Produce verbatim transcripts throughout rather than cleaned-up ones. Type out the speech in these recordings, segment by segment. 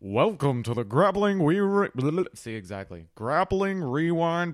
Welcome to the Grappling We Re- See exactly Grappling Rewind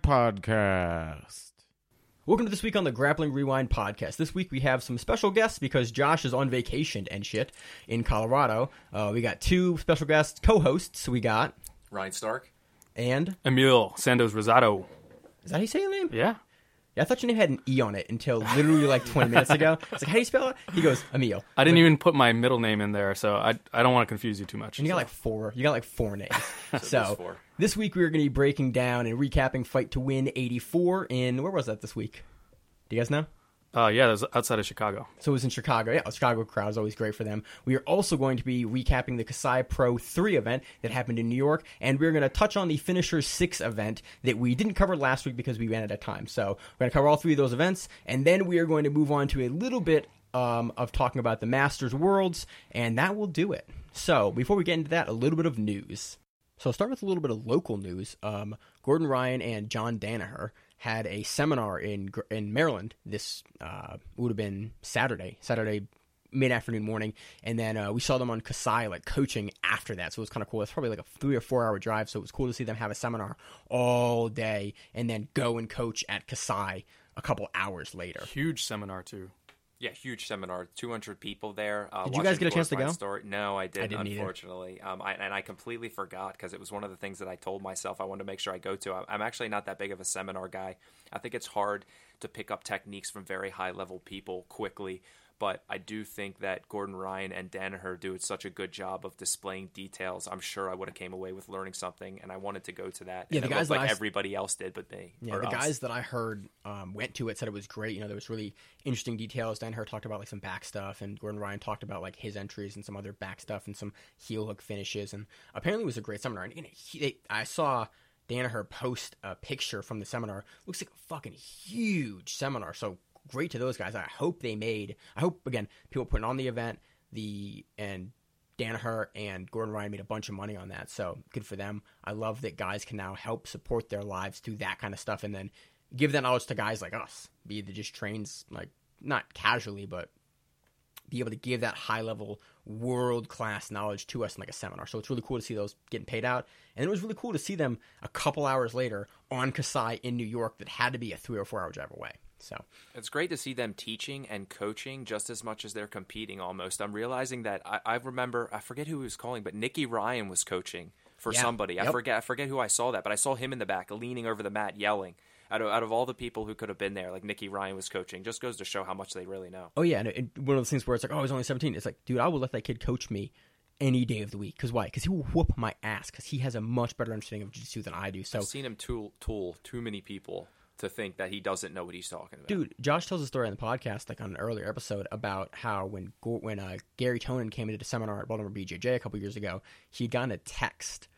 podcast. Welcome to This Week on the Grappling Rewind podcast. This week we have some special guests because Josh is on vacation and shit in Colorado. Uh, we got two special guest co-hosts. We got Ryan Stark and Emil Sandoz Rosado. Is that how you say your name? Yeah. Yeah, I thought your name had an E on it until literally like twenty minutes ago. It's like, how do you spell it? He goes, Emil. I didn't like, even put my middle name in there, so I I don't want to confuse you too much. And you got so. like four. You got like four names. So so four. This week we're going to be breaking down and recapping Fight to Win eighty-four in, where was that this week? Do you guys know? Uh, yeah, that was outside of Chicago. So it was in Chicago. Yeah, the Chicago crowd is always great for them. We are also going to be recapping the Kasai Pro three event that happened in New York, and we're going to touch on the Finisher six event that we didn't cover last week because we ran out of time. So we're going to cover all three of those events, and then we are going to move on to a little bit um, of talking about the Masters Worlds, and that will do it. So before we get into that, a little bit of news. So I'll start with a little bit of local news. Um, Gordon Ryan and John Danaher had a seminar in in Maryland. This uh, would have been Saturday, Saturday mid-afternoon morning, and then uh, we saw them on Kasai, like, coaching after that, so it was kind of cool. It's probably like a three or four-hour drive, so it was cool to see them have a seminar all day and then go and coach at Kasai a couple hours later. Huge seminar, too. Yeah, huge seminar. two hundred people there. Uh, Did you guys get a chance to go? Story. No, I didn't, I didn't unfortunately. Um, I, and I completely forgot because it was one of the things that I told myself I wanted to make sure I go to. I'm actually not that big of a seminar guy. I think it's hard to pick up techniques from very high-level people quickly. But I do think that Gordon Ryan and Danaher do such a good job of displaying details. I'm sure I would have came away with learning something, and I wanted to go to that. Yeah, and the it guys looked that like I, everybody else did but me. Yeah, the us. guys that I heard um, went to it said it was great. You know, there was really interesting details. Danaher talked about like some back stuff, and Gordon Ryan talked about like his entries and some other back stuff and some heel hook finishes. And apparently, it was a great seminar. And he, they, I saw Danaher post a picture from the seminar. Looks like a fucking huge seminar. So great to those guys. I hope they made, I hope, again, people putting on the event, the and Danaher and Gordon Ryan made a bunch of money on that, so good for them. I love that guys can now help support their lives through that kind of stuff and then give that knowledge to guys like us, be that just trains, like, not casually, but be able to give that high-level, world-class knowledge to us in like a seminar. So it's really cool to see those getting paid out. And it was really cool to see them a couple hours later on Kasai in New York that had to be a three or four-hour drive away. So it's great to see them teaching and coaching just as much as they're competing almost. I'm realizing that I, I remember, I forget who he was calling, but Nicky Ryan was coaching for yeah. somebody. Yep. I forget I forget who I saw that, but I saw him in the back leaning over the mat yelling. Out of, out of all the people who could have been there, like Nicky Ryan was coaching. Just goes to show how much they really know. Oh, yeah. And it, one of those things where it's like, oh, he's only seventeen. It's like, dude, I will let that kid coach me any day of the week. Because why? Because he will whoop my ass because he has a much better understanding of jiu-jitsu than I do. So I've seen him tool, tool too many people to think that he doesn't know what he's talking about. Dude, Josh tells a story on the podcast, like on an earlier episode, about how when when uh, Gary Tonin came into the seminar at Baltimore B J J a couple years ago, he had gotten a text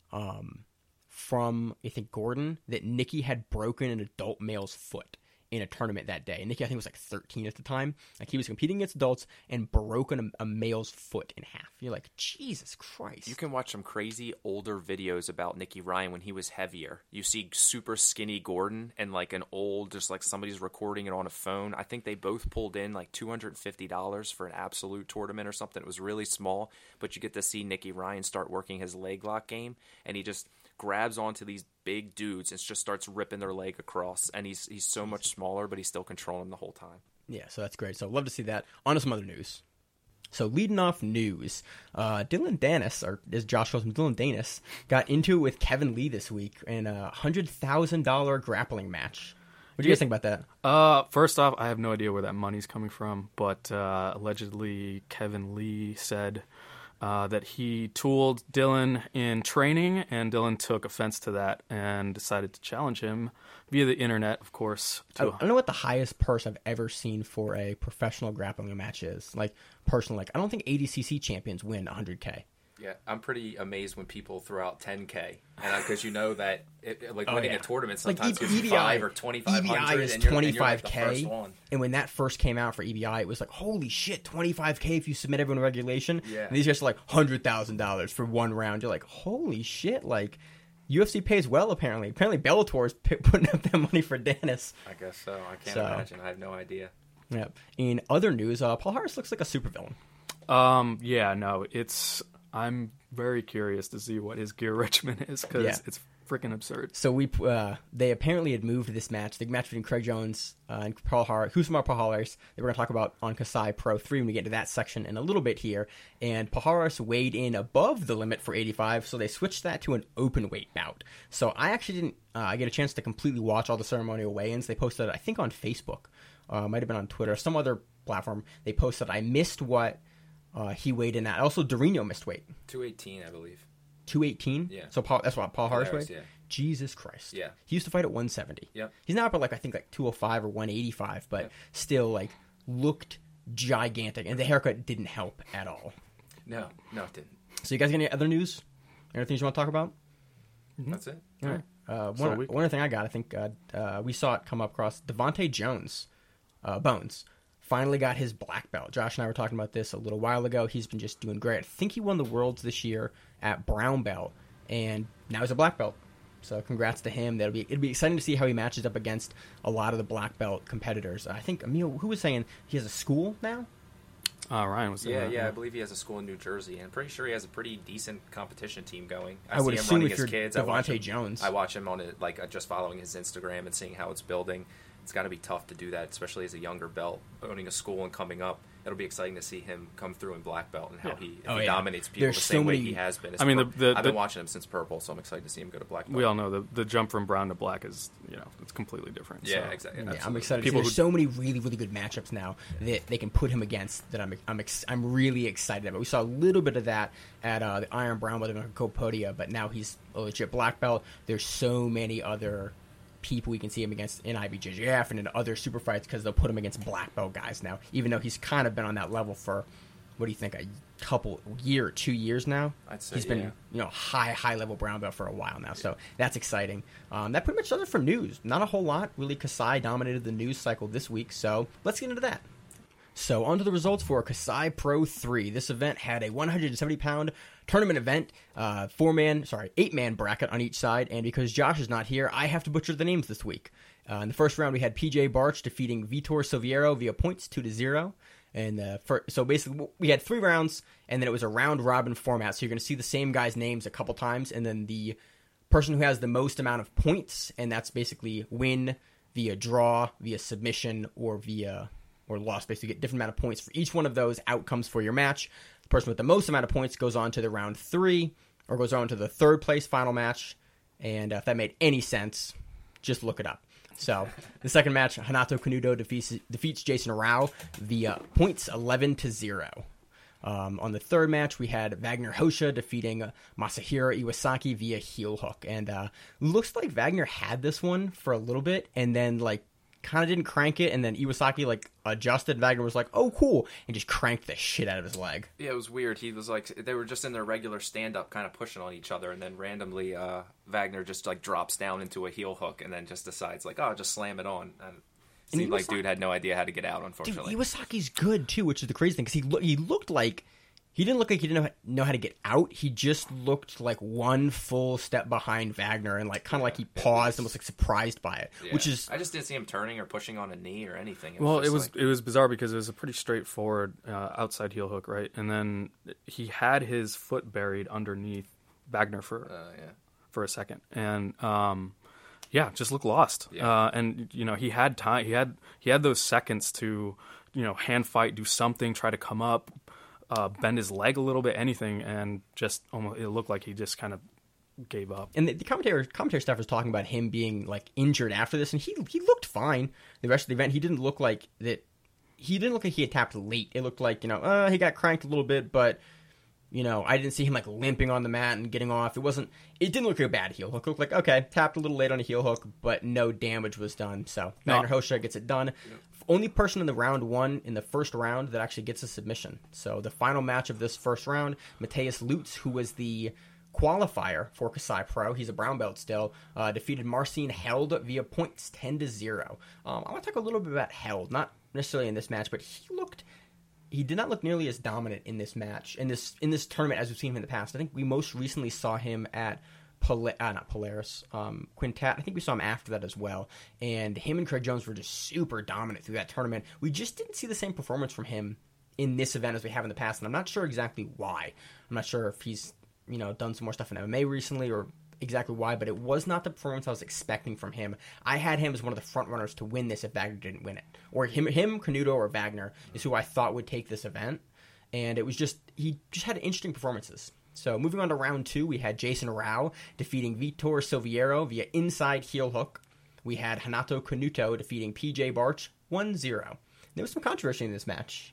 um, from, I think, Gordon, that Nicky had broken an adult male's foot in a tournament that day. And Nicky, I think, was like thirteen at the time. Like, he was competing against adults and broken a, a male's foot in half. You're like, Jesus Christ. You can watch some crazy older videos about Nicky Ryan when he was heavier. You see super skinny Gordon and like an old, just like somebody's recording it on a phone. I think they both pulled in like two hundred fifty dollars for an absolute tournament or something. It was really small, but you get to see Nicky Ryan start working his leg lock game, and he just grabs onto these big dudes and just starts ripping their leg across, and he's he's so much smaller, but he's still controlling them the whole time. Yeah, so that's great. So love to see that. On to some other news. So leading off news, uh, Dylan Danis, or as Josh calls him, Dylan Danis, got into it with Kevin Lee this week in a one hundred thousand dollars grappling match. What do you guys think about that? Uh, first off, I have no idea where that money's coming from, but uh, allegedly Kevin Lee said Uh, that he tooled Dylan in training, and Dylan took offense to that and decided to challenge him via the internet, of course. To I, I don't know what the highest purse I've ever seen for a professional grappling match is. Like, personally, like, I don't think A D C C champions win one hundred K. Yeah, I'm pretty amazed when people throw out ten K, and because you know that it, it, like oh, winning yeah. a tournament like sometimes e- gives you E B I, five or twenty-five hundred. E B I is and you're, twenty-five K, and, you're like the first one. And when that first came out for E B I, it was like, holy shit, twenty-five K if you submit everyone regulation. Yeah. And these guys are like one hundred thousand dollars for one round. You're like, holy shit, like, U F C pays well, apparently. Apparently Bellator is p- putting up that money for Danis. I guess so. I can't So. imagine. I have no idea. Yeah. In other news, uh, Paul Harris looks like a supervillain. Um, yeah, no, it's I'm very curious to see what his gear regimen is because Yeah. it's freaking absurd. So we uh, they apparently had moved this match, the match between Craig Jones uh, and Paul Har- Husmar Paharis, that we're going to talk about on Kasai Pro three when we get into that section in a little bit here. And Paharis weighed in above the limit for eighty-five, so they switched that to an open weight bout. So I actually didn't uh, I get a chance to completely watch all the ceremonial weigh-ins. They posted it, I think, on Facebook. Uh, might have been on Twitter, some other platform. They posted I missed what uh, he weighed in at. Also, Dorino missed weight. two eighteen, I believe. two eighteen? Yeah. So Paul, that's what Paul Harris Harris, weighed? yeah. Jesus Christ. Yeah. He used to fight at one seventy. Yep. He's now up at like I think like two oh five or one eighty-five, but Yep. still like looked gigantic, and the haircut didn't help at all. No, no, it didn't. So you guys got any other news? Anything you want to talk about? That's it. All right. Uh, one, So we- one other thing I got, I think uh, uh, we saw it come up across Devontae Jones, uh, Bones, finally got his black belt. Josh and I were talking about this a little while ago. He's been just doing great. I think he won the Worlds this year at brown belt, and now he's a black belt. So congrats to him. That'll be it'll be exciting to see how he matches up against a lot of the black belt competitors. I think Emil, who was saying he has a school now? Uh, Ryan was saying Yeah, that, yeah, I believe he has a school in New Jersey, and I'm pretty sure he has a pretty decent competition team going. I, I would see him assume running if his you're kids. I watch Devontae him, Jones. I watch him on it, like uh, just following his Instagram and seeing how it's building. It's got to be tough to do that, especially as a younger belt, owning a school and coming up. It'll be exciting to see him come through in black belt and how Yeah. he, if Oh, he yeah. dominates people There's the so same way many- he has been. As I mean, pur- the- the- I've been the- watching him since purple, so I'm excited to see him go to black belt. We all know the the jump from brown to black is, you know, it's completely different. Yeah, so. exactly. Yeah, I'm absolutely. excited. People There's who- so many really, really good matchups now that they can put him against. That I'm, I'm, ex- I'm really excited about. We saw a little bit of that at uh, the Iron Brown with Copodia, but now he's a legit black belt. There's so many other people we can see him against in I B J J F and in other super fights because they'll put him against black belt guys now. Even though he's kind of been on that level for, what do you think, a couple year, two years now? I'd say, he's been yeah. you know high, high level brown belt for a while now. So that's exciting. Um, that pretty much does it for news. Not a whole lot. Really, Kasai dominated the news cycle this week. So let's get into that. So on to the results for Kasai Pro three. This event had a one hundred seventy pound tournament event, uh, four-man, sorry, eight-man bracket on each side, and because Josh is not here, I have to butcher the names this week. Uh, in the first round, we had P J Barch defeating Vitor Silviero via points two to zero. And uh, for, so basically, we had three rounds, and then it was a round-robin format, so you're going to see the same guy's names a couple times, and then the person who has the most amount of points, and that's basically win via draw, via submission, or via... or loss, basically get different amount of points for each one of those outcomes for your match. The person with the most amount of points goes on to the round three, or goes on to the third place final match. And uh, if that made any sense, just look it up. So the second match, Hanato Kanuto defeats, defeats Jason Rao via points eleven to zero. Um, on the third match, we had Wagner Hosha defeating uh, Masahiro Iwasaki via heel hook. And uh, looks like Wagner had this one for a little bit, and then like kind of didn't crank it, and then Iwasaki like adjusted. Wagner was like, "Oh, cool," and just cranked the shit out of his leg. Yeah, it was weird. He was like, they were just in their regular stand-up kind of pushing on each other, and then randomly uh, Wagner just like drops down into a heel hook and then just decides like, oh, just slam it on. And it seemed like Iwasaki- dude had no idea how to get out, Dude, unfortunately. Iwasaki's good too, which is the crazy thing because he lo- he looked like he didn't look like he didn't know, know how to get out. He just looked like one full step behind Wagner, and like kind of like he paused and was like surprised by it, Yeah. which is I just didn't see him turning or pushing on a knee or anything. It Well, just it was like- it was bizarre because it was a pretty straightforward uh, outside heel hook, right? And then he had his foot buried underneath Wagner for uh, yeah. for a second, and um, yeah, just looked lost. Yeah. Uh, and you know, he had time. He had he had those seconds to, you know, hand fight, do something, try to come up, uh, bend his leg a little bit, anything, and just almost it looked like he just kind of gave up. And the, the commentator commentator staff was talking about him being like injured after this, and he he looked fine. The rest of the event, he didn't look like that. He didn't look like he had tapped late. It looked like you know, uh, he got cranked a little bit, but you know, I didn't see him like limping on the mat and getting off. It wasn't. It didn't look like a bad heel hook. It looked like okay, tapped a little late on a heel hook, but no damage was done. So No. Wagner Hosha gets it done. Only person in the round one in the first round that actually gets a submission. So the final match of this first round, Mateus Lutz, who was the qualifier for Kasai Pro, he's a brown belt still, uh, defeated Marcin Held via points ten to zero. Um, I want to talk a little bit about Held, not necessarily in this match, but he looked, he did not look nearly as dominant in this match, in this in this tournament as we've seen him in the past. I think we most recently saw him at Pol- uh, not Polaris, um, Quintet. I think we saw him after that as well. And him and Craig Jones were just super dominant through that tournament. We just didn't see the same performance from him in this event as we have in the past, and I'm not sure exactly why. I'm not sure if he's you know, done some more stuff in M M A recently, or exactly why, but it was not the performance I was expecting from him. I had him as one of the front runners to win this if Wagner didn't win it. Or him, him, Canuto, or Wagner is who I thought would take this event. And it was just, he just had interesting performances. So moving on to round two, we had Jason Rao defeating Vitor Silveira via inside heel hook. We had Renato Canuto defeating P J Barch one zero. There was some controversy in this match.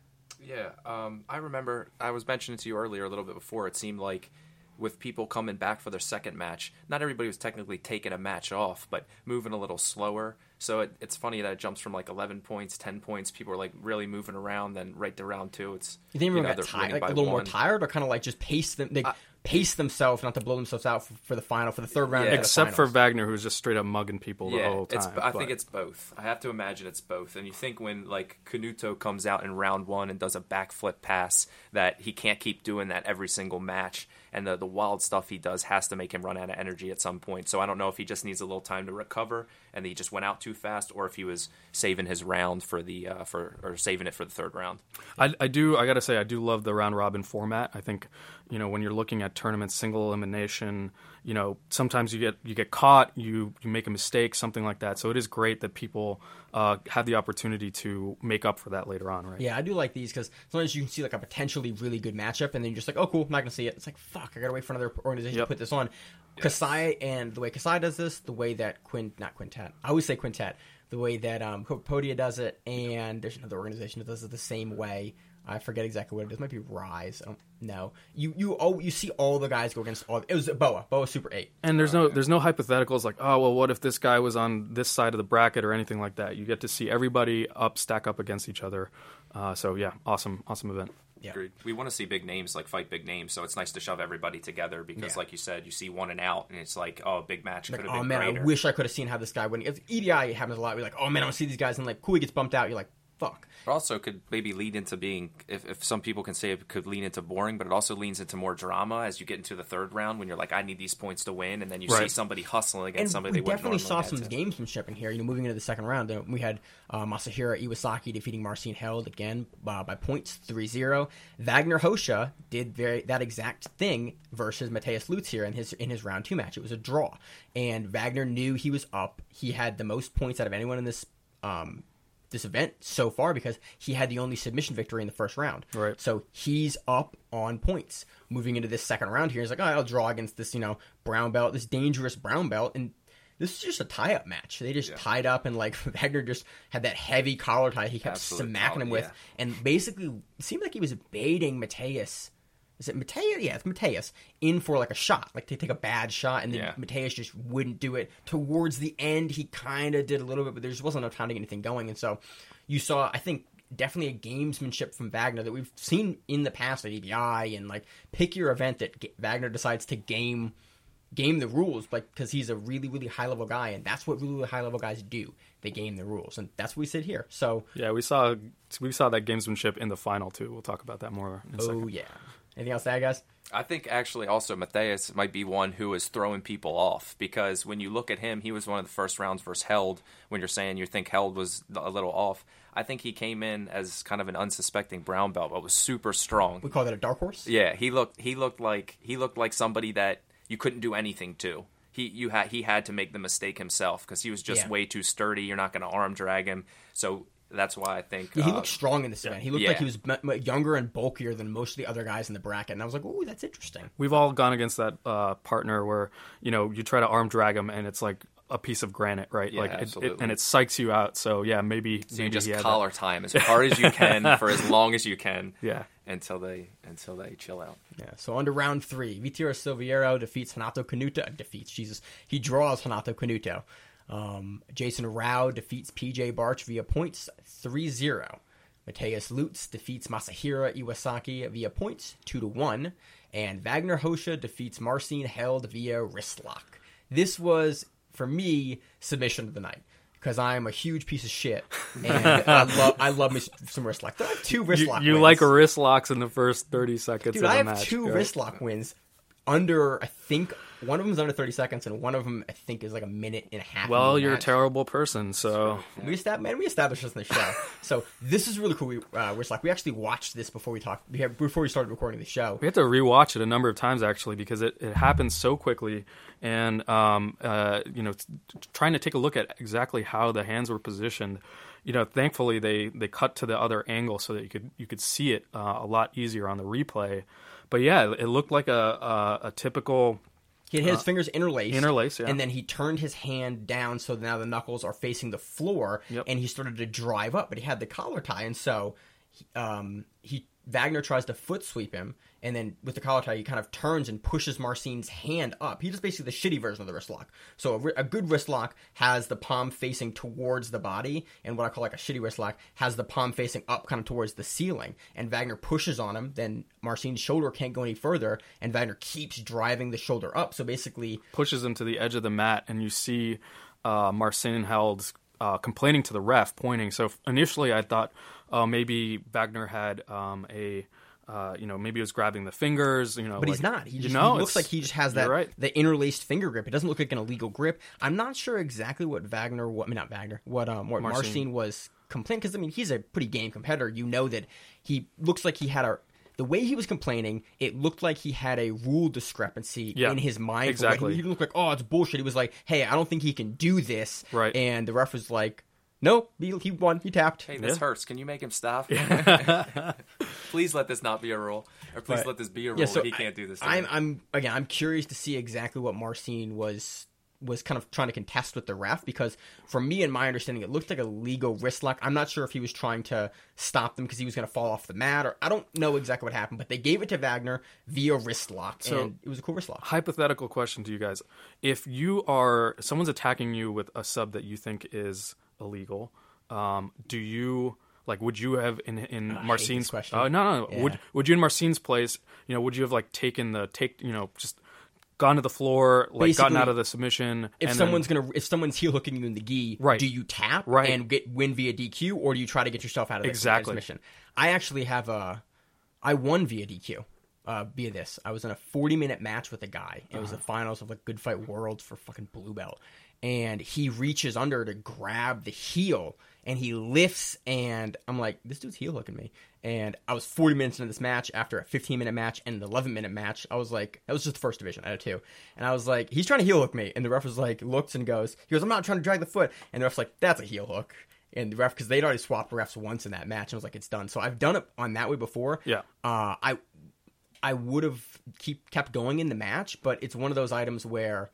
Yeah, um, I remember, I was mentioning to you earlier a little bit before, it seemed like with people coming back for their second match, not everybody was technically taking a match off, but moving a little slower. So it, it's funny that it jumps from like eleven points, ten points. People are like really moving around. Then right to round two, it's You think everyone you know, got they're tired, winning like a by little more one. tired, or kind of like just pace them, they I- pace themselves not to blow themselves out for, for the final, for the third round. Yeah. of the Except for finals. Wagner, who's just straight up mugging people the Yeah, whole time. it's, I think but- it's both. I have to imagine it's both. And you think when like Canuto comes out in round one and does a backflip pass, that he can't keep doing that every single match, and the the wild stuff he does has to make him run out of energy at some point. So I don't know if he just needs a little time to recover and he just went out too fast, or if he was saving his round for the uh, for or saving it for the third round. I, I do. I gotta say, I do love the round robin format. I think, you know, when you're looking at tournaments, single elimination, you know, sometimes you get you get caught, you you make a mistake, something like that. So it is great that people uh, have the opportunity to make up for that later on, right? Yeah, I do like these because sometimes you can see like a potentially really good matchup, and then you're just like, oh, cool, I'm not going to see it. It's like, fuck, I got to wait for another organization Yep. to put this on. Kasai, and the way Kasai does this, the way that Quint, not Quintet, I always say Quintet, the way that um, Podia does it, and there's another organization that does it the same way. I forget exactly what it is. It might be Rise. I don't know. You you oh you see all the guys go against all. It was Boa. Boa Super Eight. And there's no there's no hypotheticals like, oh well, what if this guy was on this side of the bracket or anything like that. You get to see everybody up stack up against each other. Uh, so yeah, awesome awesome event. Yeah. Agreed. We want to see big names like fight big names, so it's nice to shove everybody together because, Yeah. like you said, you see one and out, and it's like, oh, big match Like, could have oh been man, greater. I wish I could have seen how this guy went. If E D I happens a lot. You're like, oh man, I want to see these guys, and like, cool, he gets bumped out. You're like, fuck. But also could maybe lead into being, if, if some people can say it could lean into boring, but it also leans into more drama as you get into the third round when you're like, I need these points to win, and then you see Right. somebody hustling against And somebody we they wouldn't definitely saw normally some get to. gamesmanship in here. You know, moving into the second round, uh, we had uh, Masahiro Iwasaki defeating Marcin Held again uh, by points three zero. Wagner Hosha did very, that exact thing versus Mateus Lutz here in his in his round two match. It was a draw, and Wagner knew he was up. He had the most points out of anyone in this um, this event so far because he had the only submission victory in the first round. Right. So he's up on points. Moving into this second round here, he's like, oh, I'll draw against this, you know, brown belt, this dangerous brown belt. And this is just a tie-up match. They just Yeah. tied up, and, like, Wagner just had that heavy collar tie he kept Absolute smacking collar, him with. yeah. And basically, it seemed like he was baiting Mateus. Is it Mateus? Yeah, it's Mateus. In for, like, a shot. Like, to take a bad shot, and then Yeah. Mateus just wouldn't do it. Towards the end, he kind of did a little bit, but there just wasn't enough time to get anything going. And so you saw, I think, definitely a gamesmanship from Wagner that we've seen in the past at E B I, and, like, pick your event that G- Wagner decides to game game the rules, like, because he's a really, really high-level guy, and that's what really, really high-level guys do. They game the rules, and that's what we said here. So, Yeah, we saw we saw that gamesmanship in the final too. We'll talk about that more in a oh, second. yeah. Anything else to add, guys? I think actually also Matthias might be one who is throwing people off because when you look at him, he was one of the first rounds versus Held. When you're saying you think Held was a little off, I think he came in as kind of an unsuspecting brown belt, but was super strong. We call that a dark horse? Yeah, he looked he looked like he looked like somebody that you couldn't do anything to. He you had he had to make the mistake himself because he was just Yeah. way too sturdy. You're not going to arm drag him, so that's why I think Yeah, he uh, looked strong in this event. He looked Yeah. like he was m- m- younger and bulkier than most of the other guys in the bracket, and I was like, ooh, that's interesting. We've all gone against that uh, partner where, you know, you try to arm drag him and it's like a piece of granite, right? Yeah, like it, it, absolutely. and it psychs you out. So yeah, maybe So you maybe just he had collar time as hard as you can for as long as you can. Yeah. Until they until they chill out. Yeah, so on to round three. Vitor Silveira defeats Renato Canuto. Defeats, Jesus. He draws Renato Canuto. Um, Jason Rao defeats P J Barch via points three zero. Mateus Lutz defeats Masahiro Iwasaki via points two to one. And Wagner Hosha defeats Marcin Held via wrist lock. This was, for me, submission of the night. Because I am a huge piece of shit. And I love I love me some wrist lock. I have two wrist You, lock you wins. like wrist locks in the first thirty seconds Dude, of I a have match. two right? wrist lock wins. under, I think, one of them is under thirty seconds, and one of them, I think, is like a minute and a half. Well, you're match. a terrible person, so... We established, man, we established this in the show. So this is really cool. We, uh, we're like, we actually watched this before we talked, before we started recording the show. We had to rewatch it a number of times, actually, because it, it happened so quickly. And, um, uh, you know, trying to take a look at exactly how the hands were positioned. You know, thankfully, they, they cut to the other angle so that you could you could see it uh, a lot easier on the replay. But, yeah, it looked like a, a, a typical... He had his uh, fingers interlaced. Interlaced, yeah. And then he turned his hand down so now the knuckles are facing the floor, yep. and he started to drive up, but he had the collar tie, and so um, he Wagner tries to foot sweep him, and then with the collar tie, he kind of turns and pushes Marcin's hand up. He does basically the shitty version of the wrist lock. So a, a good wrist lock has the palm facing towards the body, and what I call like a shitty wrist lock has the palm facing up kind of towards the ceiling. And Wagner pushes on him, then Marcin's shoulder can't go any further, and Wagner keeps driving the shoulder up. So basically... pushes him to the edge of the mat, and you see uh, Marcin Held uh, complaining to the ref, pointing. So initially I thought... Uh, maybe Wagner had um, a, uh, you know, maybe he was grabbing the fingers, you know. But like, he's not. He just you know, he looks like he just has that right. the interlaced finger grip. It doesn't look like an illegal grip. I'm not sure exactly what Wagner, what I mean, not Wagner, what um, what Marcin, Marcin was complaining, because I mean he's a pretty game competitor. You know that he looks like he had a. The way he was complaining, it looked like he had a rule discrepancy yeah, in his mind. Exactly. He didn't look like, oh, it's bullshit. He was like, hey, I don't think he can do this. Right. And the ref was like, no, he, he won. He tapped. Hey, this yeah. hurts. Can you make him stop? Please let this not be a rule, or please but, let this be a rule. Yeah, so he can't do this. To I'm, me. I'm again. I'm curious to see exactly what Marcin was was kind of trying to contest with the ref, because from me and my understanding, it looked like a legal wrist lock. I'm not sure if he was trying to stop them because he was going to fall off the mat, or I don't know exactly what happened. But they gave it to Wagner via wrist lock, so, and it was a cool wrist lock. Hypothetical question to you guys: if you are someone's attacking you with a sub that you think is illegal. Um, do you like? Would you have in in uh, Marcin's question? Uh, no, no. Yeah. Would Would you in Marcin's place? You know, would you have like taken the take? You know, just gone to the floor, like Basically, gotten out of the submission? If and someone's then, gonna, if someone's heel hooking you in the gi, right. do you tap right. and get win via D Q, or do you try to get yourself out of the exactly. submission? I actually have a, I won via D Q. Uh, via this, I was in a forty minute match with a guy. It was uh-huh. the finals of like Good Fight Worlds for fucking blue belt, and he reaches under to grab the heel. And he lifts, and I'm like, this dude's heel hooking me. And I was forty minutes into this match after a fifteen minute match and an eleven minute match. I was like, that was just the first division. I had two. And I was like, he's trying to heel hook me. And the ref was like, looks and goes, he goes, I'm not trying to drag the foot. And the ref's like, that's a heel hook. And the ref, because they'd already swapped refs once in that match. And I was like, it's done. So I've done it on that way before. Yeah. Uh, I I would have keep kept going in the match, but it's one of those items where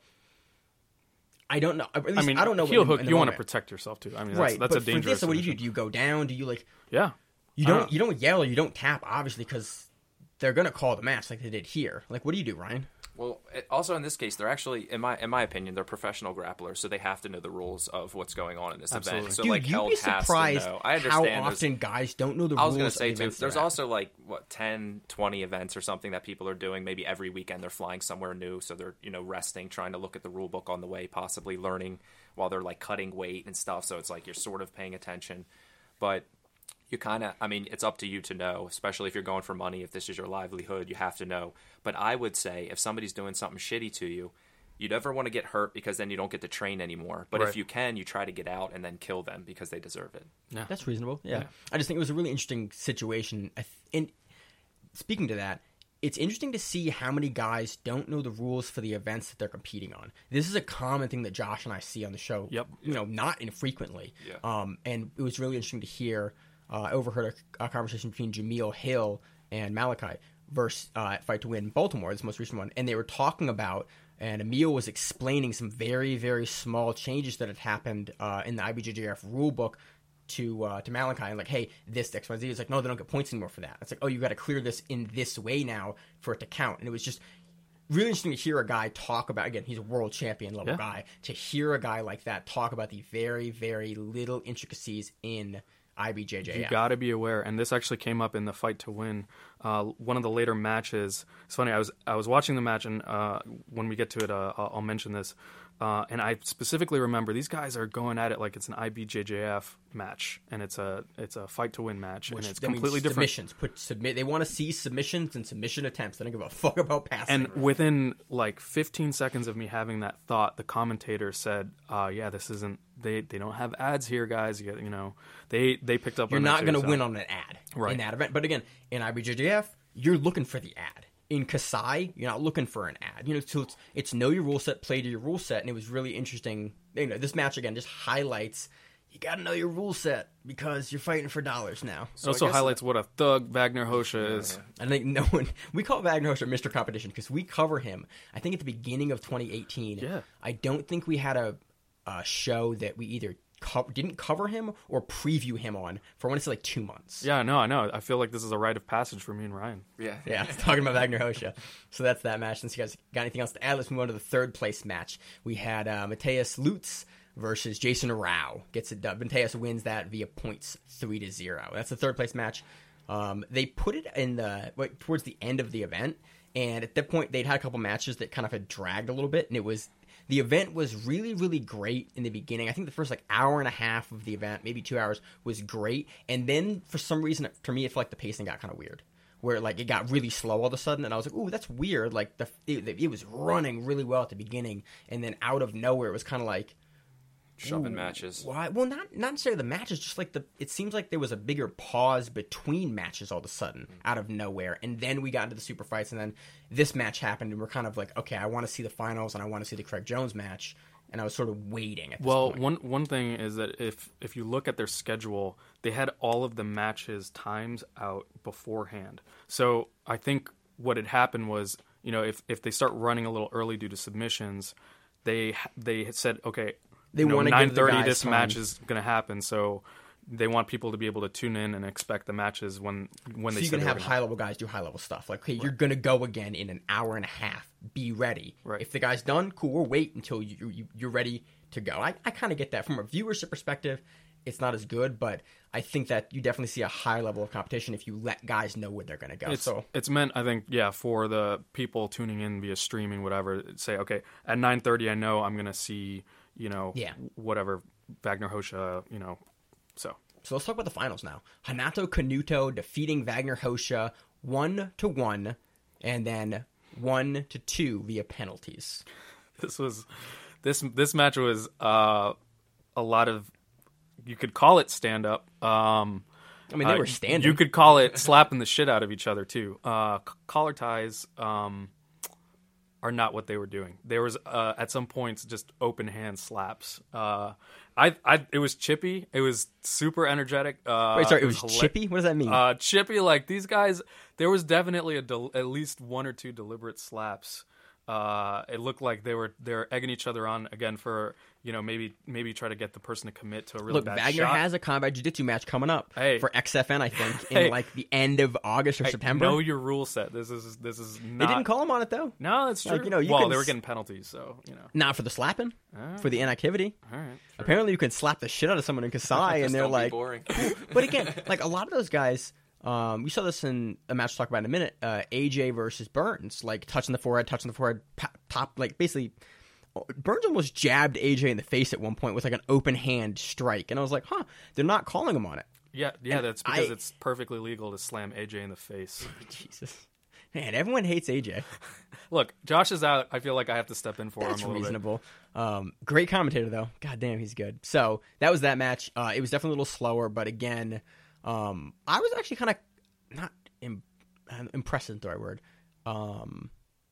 I don't know. At least, I mean, I don't know. heel in, hook. in you want to moment. protect yourself too. I mean, that's, right? that's but a dangerous. For this, so what do you do? submission. Do you go down? Do you like? Yeah. You I don't. don't You don't yell or you don't tap, obviously, because they're gonna call the match like they did here. Like, what do you do, Ryan? Well, it, also in this case, they're actually, in my in my opinion, they're professional grapplers, so they have to know the rules of what's going on in this Absolutely. event. So, Dude, like, you'd Held be has to surprised know. I how understand. often guys don't know the I rules. was going to say of too. events There's they're at. also like what ten, twenty events or something that people are doing. Maybe every weekend they're flying somewhere new, so they're you know resting, trying to look at the rule book on the way, possibly learning while they're like cutting weight and stuff. So it's like you're sort of paying attention, but you kind of, I mean, it's up to you to know, especially if you're going for money. If this is your livelihood, you have to know. But I would say if somebody's doing something shitty to you, you never want to get hurt because then you don't get to train anymore. But Right. if you can, you try to get out and then kill them because they deserve it. Yeah. That's reasonable. Yeah. Yeah. I just think it was a really interesting situation. I th- And speaking to that, it's interesting to see how many guys don't know the rules for the events that they're competing on. This is a common thing that Josh and I see on the show. Yep. You know, not infrequently. Yeah. Um, and it was really interesting to hear. Uh, I overheard a, a conversation between Jameel Hill and Malachi versus uh, at Fight to Win Baltimore, this most recent one, and they were talking about. And Emil was explaining some very, very small changes that had happened uh, in the I B J J F rulebook to uh, to Malachi, and like, hey, this X Y Z. It's like, no, they don't get points anymore for that. It's like, oh, you got to clear this in this way now for it to count. And it was just really interesting to hear a guy talk about. Again, he's a world champion level Yeah. guy. To hear a guy like that talk about the very, very little intricacies in I B J J F. You got to be aware, and this actually came up in the Fight to Win. Uh, one of the later matches. It's funny. I was I was watching the match, and uh, when we get to it, uh, I'll, I'll mention this. Uh, and I specifically remember these guys are going at it like it's an I B J J F match, and it's a it's a fight to win match, Which, and it's that means completely different. Submissions. Put submit. They want to see submissions and submission attempts. They don't give a fuck about passing. And within like fifteen seconds of me having that thought, the commentator said, uh, "Yeah, this isn't. They they don't have ads here, guys. You, you know, they they picked up. You're on not that going to too, win so. on an ad Right. in that event. But again, in I B J J F, you're looking for the ad. In Kasai, you're not looking for an ad. You know, so it's, it's know your rule set, play to your rule set, and it was really interesting. You know, this match again just highlights you got to know your rule set because you're fighting for dollars now. It also I guess highlights what a thug Wagner Hosha is. I think no one we call Wagner Hosha Mister Competition because we cover him. I think at the beginning of twenty eighteen. Yeah. I don't think we had a, a show that we either co- didn't cover him or preview him on for I want to say like two months. Yeah, no, I know. I feel like this is a rite of passage for me and Ryan. Yeah. Yeah, talking about Wagner Hosha. So that's that match. Since you guys got anything else to add, let's move on to the third place match. We had uh, Mateus Lutz versus Jason Rao. Gets it done. Mateus wins that via points three to zero. That's the third place match. Um, they put it in the like, towards the end of the event, and at that point they'd had a couple matches that kind of had dragged a little bit, and it was the event was really really great in the beginning. I think the first like hour and a half of the event, maybe two hours, was great, and then for some reason for me it felt like the pacing got kind of weird. Where like it got really slow all of a sudden, and I was like, "Ooh, that's weird." Like the it, it was running really well at the beginning, and then out of nowhere, it was kind of like Shoving ooh, matches. Why? Well, not not necessarily the matches, just like the. It seems like there was a bigger pause between matches all of a sudden, mm-hmm. out of nowhere, and then we got into the super fights, and then this match happened, and we're kind of like, okay, I want to see the finals, and I want to see the Craig Jones match, and I was sort of waiting. At this Well, point. one one thing is that if if you look at their schedule, they had all of the matches times out beforehand. So I think what had happened was, you know, if if they start running a little early due to submissions, they they had said, okay, They you know, wanna give nine the thirty guys this time. match is going to happen. So they want people to be able to tune in and expect the matches when when So they you said can they have were gonna high level guys do high level stuff. Like, okay, you're gonna go again in an hour and a half. Be ready. Right. If the guy's done, cool. We'll wait until you, you you're ready to go. I, I kind of get that from a viewership perspective. It's not as good, but I think that you definitely see a high level of competition if you let guys know where they're gonna go. It's, so it's meant, I think, yeah, for the people tuning in via streaming, whatever. Say, okay, at nine thirty, I know I'm gonna see, you know, Yeah. whatever Wagner Hosha, you know, so. So let's talk about the finals now. Hanato Kanuto defeating Wagner Hosha one to one, and then one to two via penalties. This was this this match was uh, a lot of, you could call it stand up. Um, I mean, they uh, were standing. You could call it slapping the shit out of each other too. Uh, c- collar ties um, are not what they were doing. There was uh, at some points just open hand slaps. Uh, I, I, it was chippy. It was super energetic. Uh, Wait, sorry, it was hila- chippy? What does that mean? Uh, chippy, like these guys. There was definitely a del- at least one or two deliberate slaps. Uh, it looked like they were they were egging each other on again for, you know, maybe maybe try to get the person to commit to a really Look, bad Wagner shot. has a combat jiu-jitsu match coming up Hey. for X F N, I think, Hey. in like the end of August or Hey, September. Know your rule set. This is this is They not. didn't call him on it though. No, that's true. Like, you know, you well, can they were s- getting penalties, so you know. Not for the slapping, for the inactivity. All right. Apparently, you can slap the shit out of someone in Kasai, Just and they're don't be like, boring. but again, like a lot of those guys, um, we saw this in a match we'll talk about in a minute. Uh, A J versus Burns, like touching the forehead, touching the forehead, pa- top, like basically, Burns almost jabbed A J in the face at one point with like an open hand strike, and I was like, huh, they're not calling him on it. Yeah, yeah, And that's because I- it's perfectly legal to slam A J in the face. Jesus, man, everyone hates A J. Look, Josh is out. I feel like I have to step in for That's him a little reasonable. Um, great commentator though. God damn, he's good. So that was that match. Uh, it was definitely a little slower, but again, um, I was actually kind of not Im- uh, impressed. Isn't the right word. Um,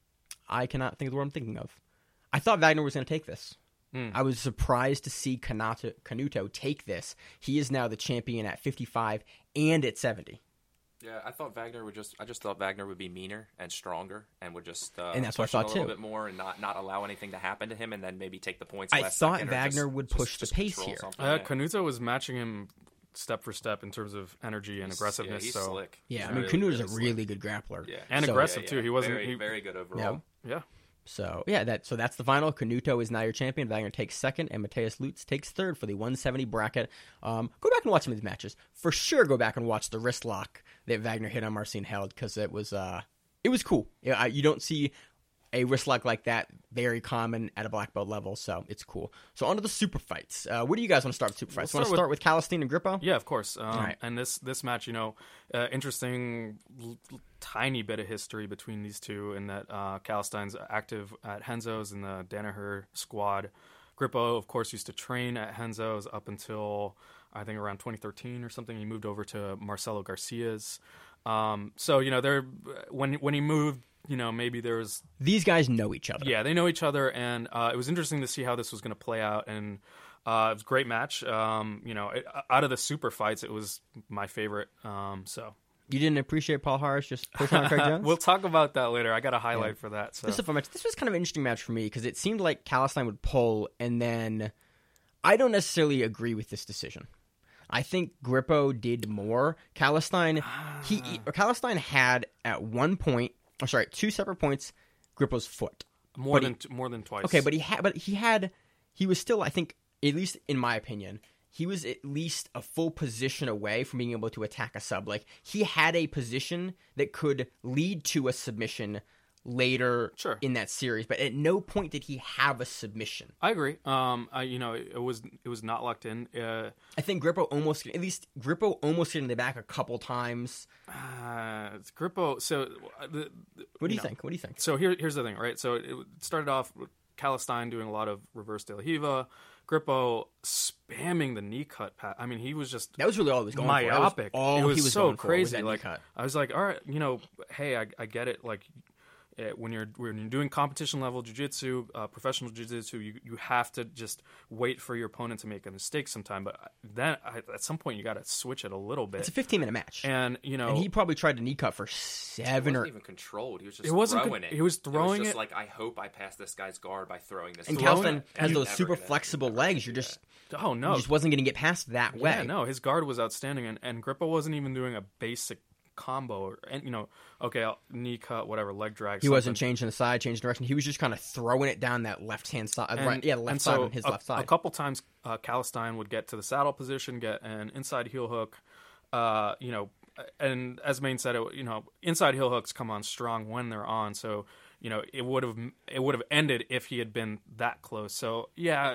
I cannot think of the word I'm thinking of. I thought Wagner was going to take this. Mm. I was surprised to see Kanato, Kanuto take this. He is now the champion at fifty-five and at seventy. Yeah, I thought Wagner would just. I just thought Wagner would be meaner and stronger, and would just. Uh, And that's what I push him thought, a little too. bit more, and not not allow anything to happen to him, and then maybe take the points. I last thought second, or Wagner just- would just- push the just pace control here. something, Uh, yeah. Kanuto was matching him step for step in terms of energy and He's- aggressiveness. Yeah, he's so slick. Yeah, He's I mean, really, Kanuto's really a slick. really good grappler. Yeah. And So- aggressive Yeah, too. yeah. He wasn't. very, he, very good overall. Yeah. yeah. So yeah, that so that's the final. Kanuto is now your champion. Wagner takes second, and Mateus Lutz takes third for the one seventy bracket. Um, go back and watch some of these matches. For sure, go back and watch the wrist lock that Wagner hit on Marcin Held because it was uh, it was cool. Yeah, I, you don't see a wrist lock like that, very common at a black belt level, so it's cool. So on to the super fights. Uh, where do you guys want to start with super fights? We'll Want to start start with Calistine and Grippo? Yeah, of course. Um, right. And this this match, you know, uh, interesting l- l- tiny bit of history between these two in that uh, Calistine's active at Henzo's in the Danaher squad. Grippo, of course, used to train at Henzo's up until I think around twenty thirteen or something. He moved over to Marcelo Garcia's. Um, so you know, there when when he moved, you know, maybe there was These guys know each other. yeah, they know each other, and uh, it was interesting to see how this was going to play out. And uh, it was a great match. Um, you know, it, out of the super fights, it was my favorite. Um, so You didn't appreciate Paul Harris just pushing on Craig Jones? we'll talk about that later. I got a highlight for that. So This is a fun match. This was kind of an interesting match for me because it seemed like Calistine would pull, and then I don't necessarily agree with this decision. I think Grippo did more. Calistine, he or Calistine had at one point, or sorry, two separate points, Grippo's foot. more but than he- more than twice. Okay, but he had, but he had, he was still, I think, at least in my opinion, he was at least a full position away from being able to attack a sub. Like he had a position that could lead to a submission later Sure. in that series, but at no point did he have a submission. I agree. Um, I, you know, it, it was it was not locked in. Uh, I think Grippo almost, at least Grippo almost hit in the back a couple times. uh, it's Grippo. So uh, the, the- What do you know, think? What do you think? So here, here's the thing, right? So it started off with Calistine doing a lot of reverse De La Riva, Grippo spamming the knee cut. Pat. I mean, he was just That was really all he was going for. That was myopic. all it was, he was so going for was crazy. that knee Like cut. I was like, all right, you know, hey, I, I get it. Like uh, when you're when you're doing competition level jiu-jitsu, uh, professional jiu-jitsu, you you have to just wait for your opponent to make a mistake sometime. But then I, at some point, you got to switch it a little bit. It's a fifteen minute match. and you know, And he probably tried to knee cut for He seven wasn't or even controlled. He was just It wasn't throwing con- it. he was throwing it. Was it. just like, I hope I pass this guy's guard by throwing this. and throwing Calistine it. has You're those never super gonna- flexible you're never legs. gonna You're do just oh no, he just wasn't going to get past that way. Yeah, no, his guard was outstanding, and, and Grippo wasn't even doing a basic combo, or and you know, okay, I'll, knee cut, whatever, leg drag. He something. wasn't changing the side, changing direction. He was just kind of throwing it down that left hand side, uh, And- right, yeah, the left and side so on his a, left side. A couple times, uh, Calistine would get to the saddle position, get an inside heel hook. Uh, you know, and as Maine said, it, you know, inside heel hooks come on strong when they're on. So you know, it would have it would have ended if he had been that close. So yeah,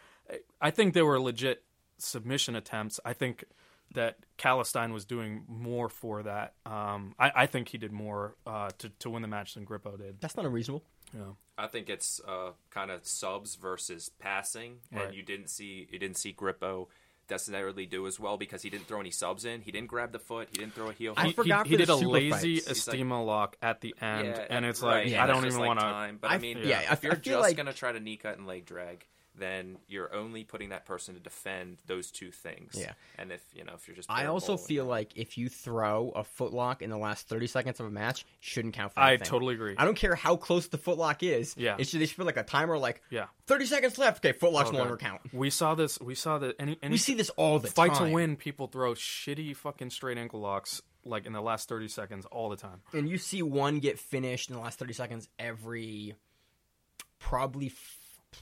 I think there were legit submission attempts. I think that Calistine was doing more for that. Um, I, I think he did more uh, to to win the match than Grippo did. That's not unreasonable. Yeah. I think it's uh, kind of subs versus passing, and Right. you didn't see you didn't see Grippo necessarily do as well because he didn't throw any subs in. He didn't grab the foot. He didn't throw a heel I hook. He, forgot he for the did a super lazy fights. He's like- Estima lock at the end, Yeah, and it's right, like yeah, I don't it's even just want like to. time. But I- I mean, yeah, I- if you're I feel just like- gonna try to knee cut and leg drag, then you're only putting that person to defend those two things. Yeah. And if you know if you're just I bare also bowling- feel like if you throw a footlock in the last thirty seconds of a match, shouldn't count for I anything. totally agree. I don't care how close the footlock is. Yeah. It should, they should put like a timer like Yeah. thirty seconds left. Okay, footlock's Oh, no God. longer count. We saw this. We saw that. Any, any We see this all the fight time. to win, people throw shitty fucking straight ankle locks like in the last thirty seconds all the time. And you see one get finished in the last thirty seconds every probably f-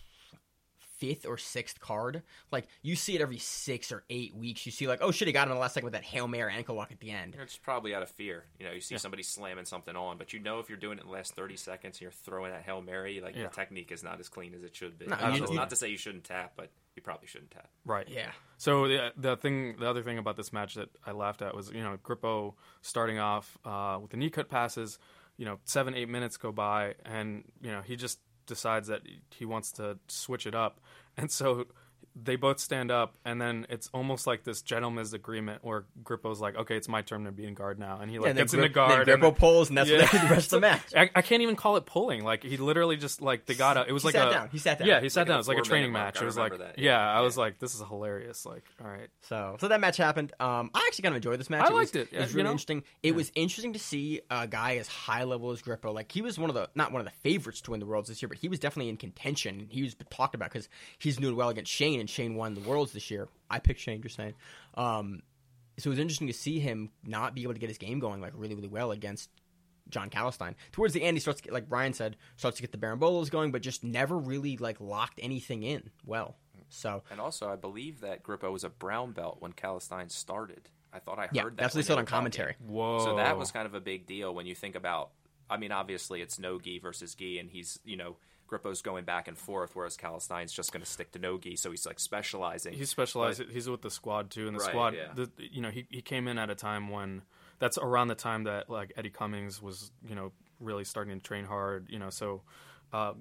fifth or sixth card. Like, you see it every six or eight weeks. You see, like, oh shit, he got him in the last second with that Hail Mary ankle lock at the end. It's probably out of fear. You know, you see somebody slamming something on, but you know if you're doing it in the last thirty seconds and you're throwing that Hail Mary, like Yeah. the technique is not as clean as it should be. No, not, you- to, you- not to say you shouldn't tap, but you probably shouldn't tap. Right. Yeah. So the the thing, the other thing about this match that I laughed at was, you know, Grippo starting off uh, with the knee cut passes. You know, seven eight minutes go by, and you know he just decides that he wants to switch it up, and so they both stand up, and then it's almost like this gentleman's agreement where Grippo's like, "Okay, it's my turn to be in guard now," and he like and then gets in the Grip- guard. Then and Grippo pulls, and that's Yeah. what they do the rest of the match. I, I can't even call it pulling. Like he literally just like they got out. It was He like sat a down. He sat down. Yeah, he sat Like down. a It was like a four-minute training mark. match. I It was like remember that. yeah, Yeah. I was Yeah. like, this is hilarious. Like, all right. So, so that match happened. Um, I actually kind of enjoyed this match. I it liked was, it. It was You really know? interesting. It was interesting to see a guy as high level as Grippo. Like, he was one of the not one of the favorites to win the Worlds this year, but he was definitely in contention. He was talked about because he's doing well against Shane, and Shane won the Worlds this year. I picked Shane, just saying. Um, so it was interesting to see him not be able to get his game going like really, really well against John Calistine. Towards the end, he starts to get, like Brian said, starts to get the Barambolos going, but just never really like locked anything in well. So And also, I believe that Grippo was a brown belt when Calistine started. I thought I heard yeah, that. that's what when they said were on talking. commentary. Whoa. So that was kind of a big deal when you think about I mean, obviously it's no gi versus gi, and he's, you know, Grippo's going back and forth, whereas Calisthenics just going to stick to no gi, so he's like specializing. He's specialized. But, he's with the squad too, and the right, squad, yeah. the, you know, he he came in at a time when that's around the time that like Eddie Cummings was, you know, really starting to train hard, you know. So uh,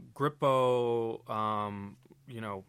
Grippo, um, you know,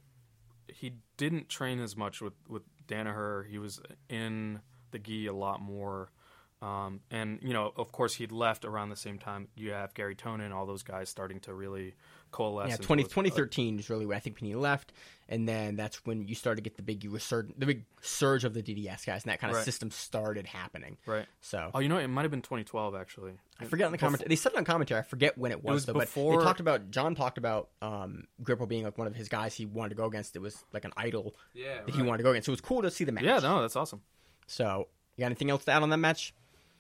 he didn't train as much with with Danaher. He was in the gi a lot more. Um, and, you know, of course, he'd left around the same time. You have Gary Tonin, all those guys starting to really coalesce. Yeah, into twenty, a- twenty thirteen is really when I think when he left, and then that's when you started to get the big resurg- the big surge of the D D S guys, and that kind of Right. system started happening. Right. So Oh, you know, it might have been twenty twelve, actually. I forget on the commentary. They said it on commentary. I forget when it was, was though. before- But they talked about John talked about um, Grippo being like one of his guys he wanted to go against. It was like an idol Yeah, that he wanted to go against. So it was cool to see the match. Yeah, no, that's awesome. So you got anything else to add on that match?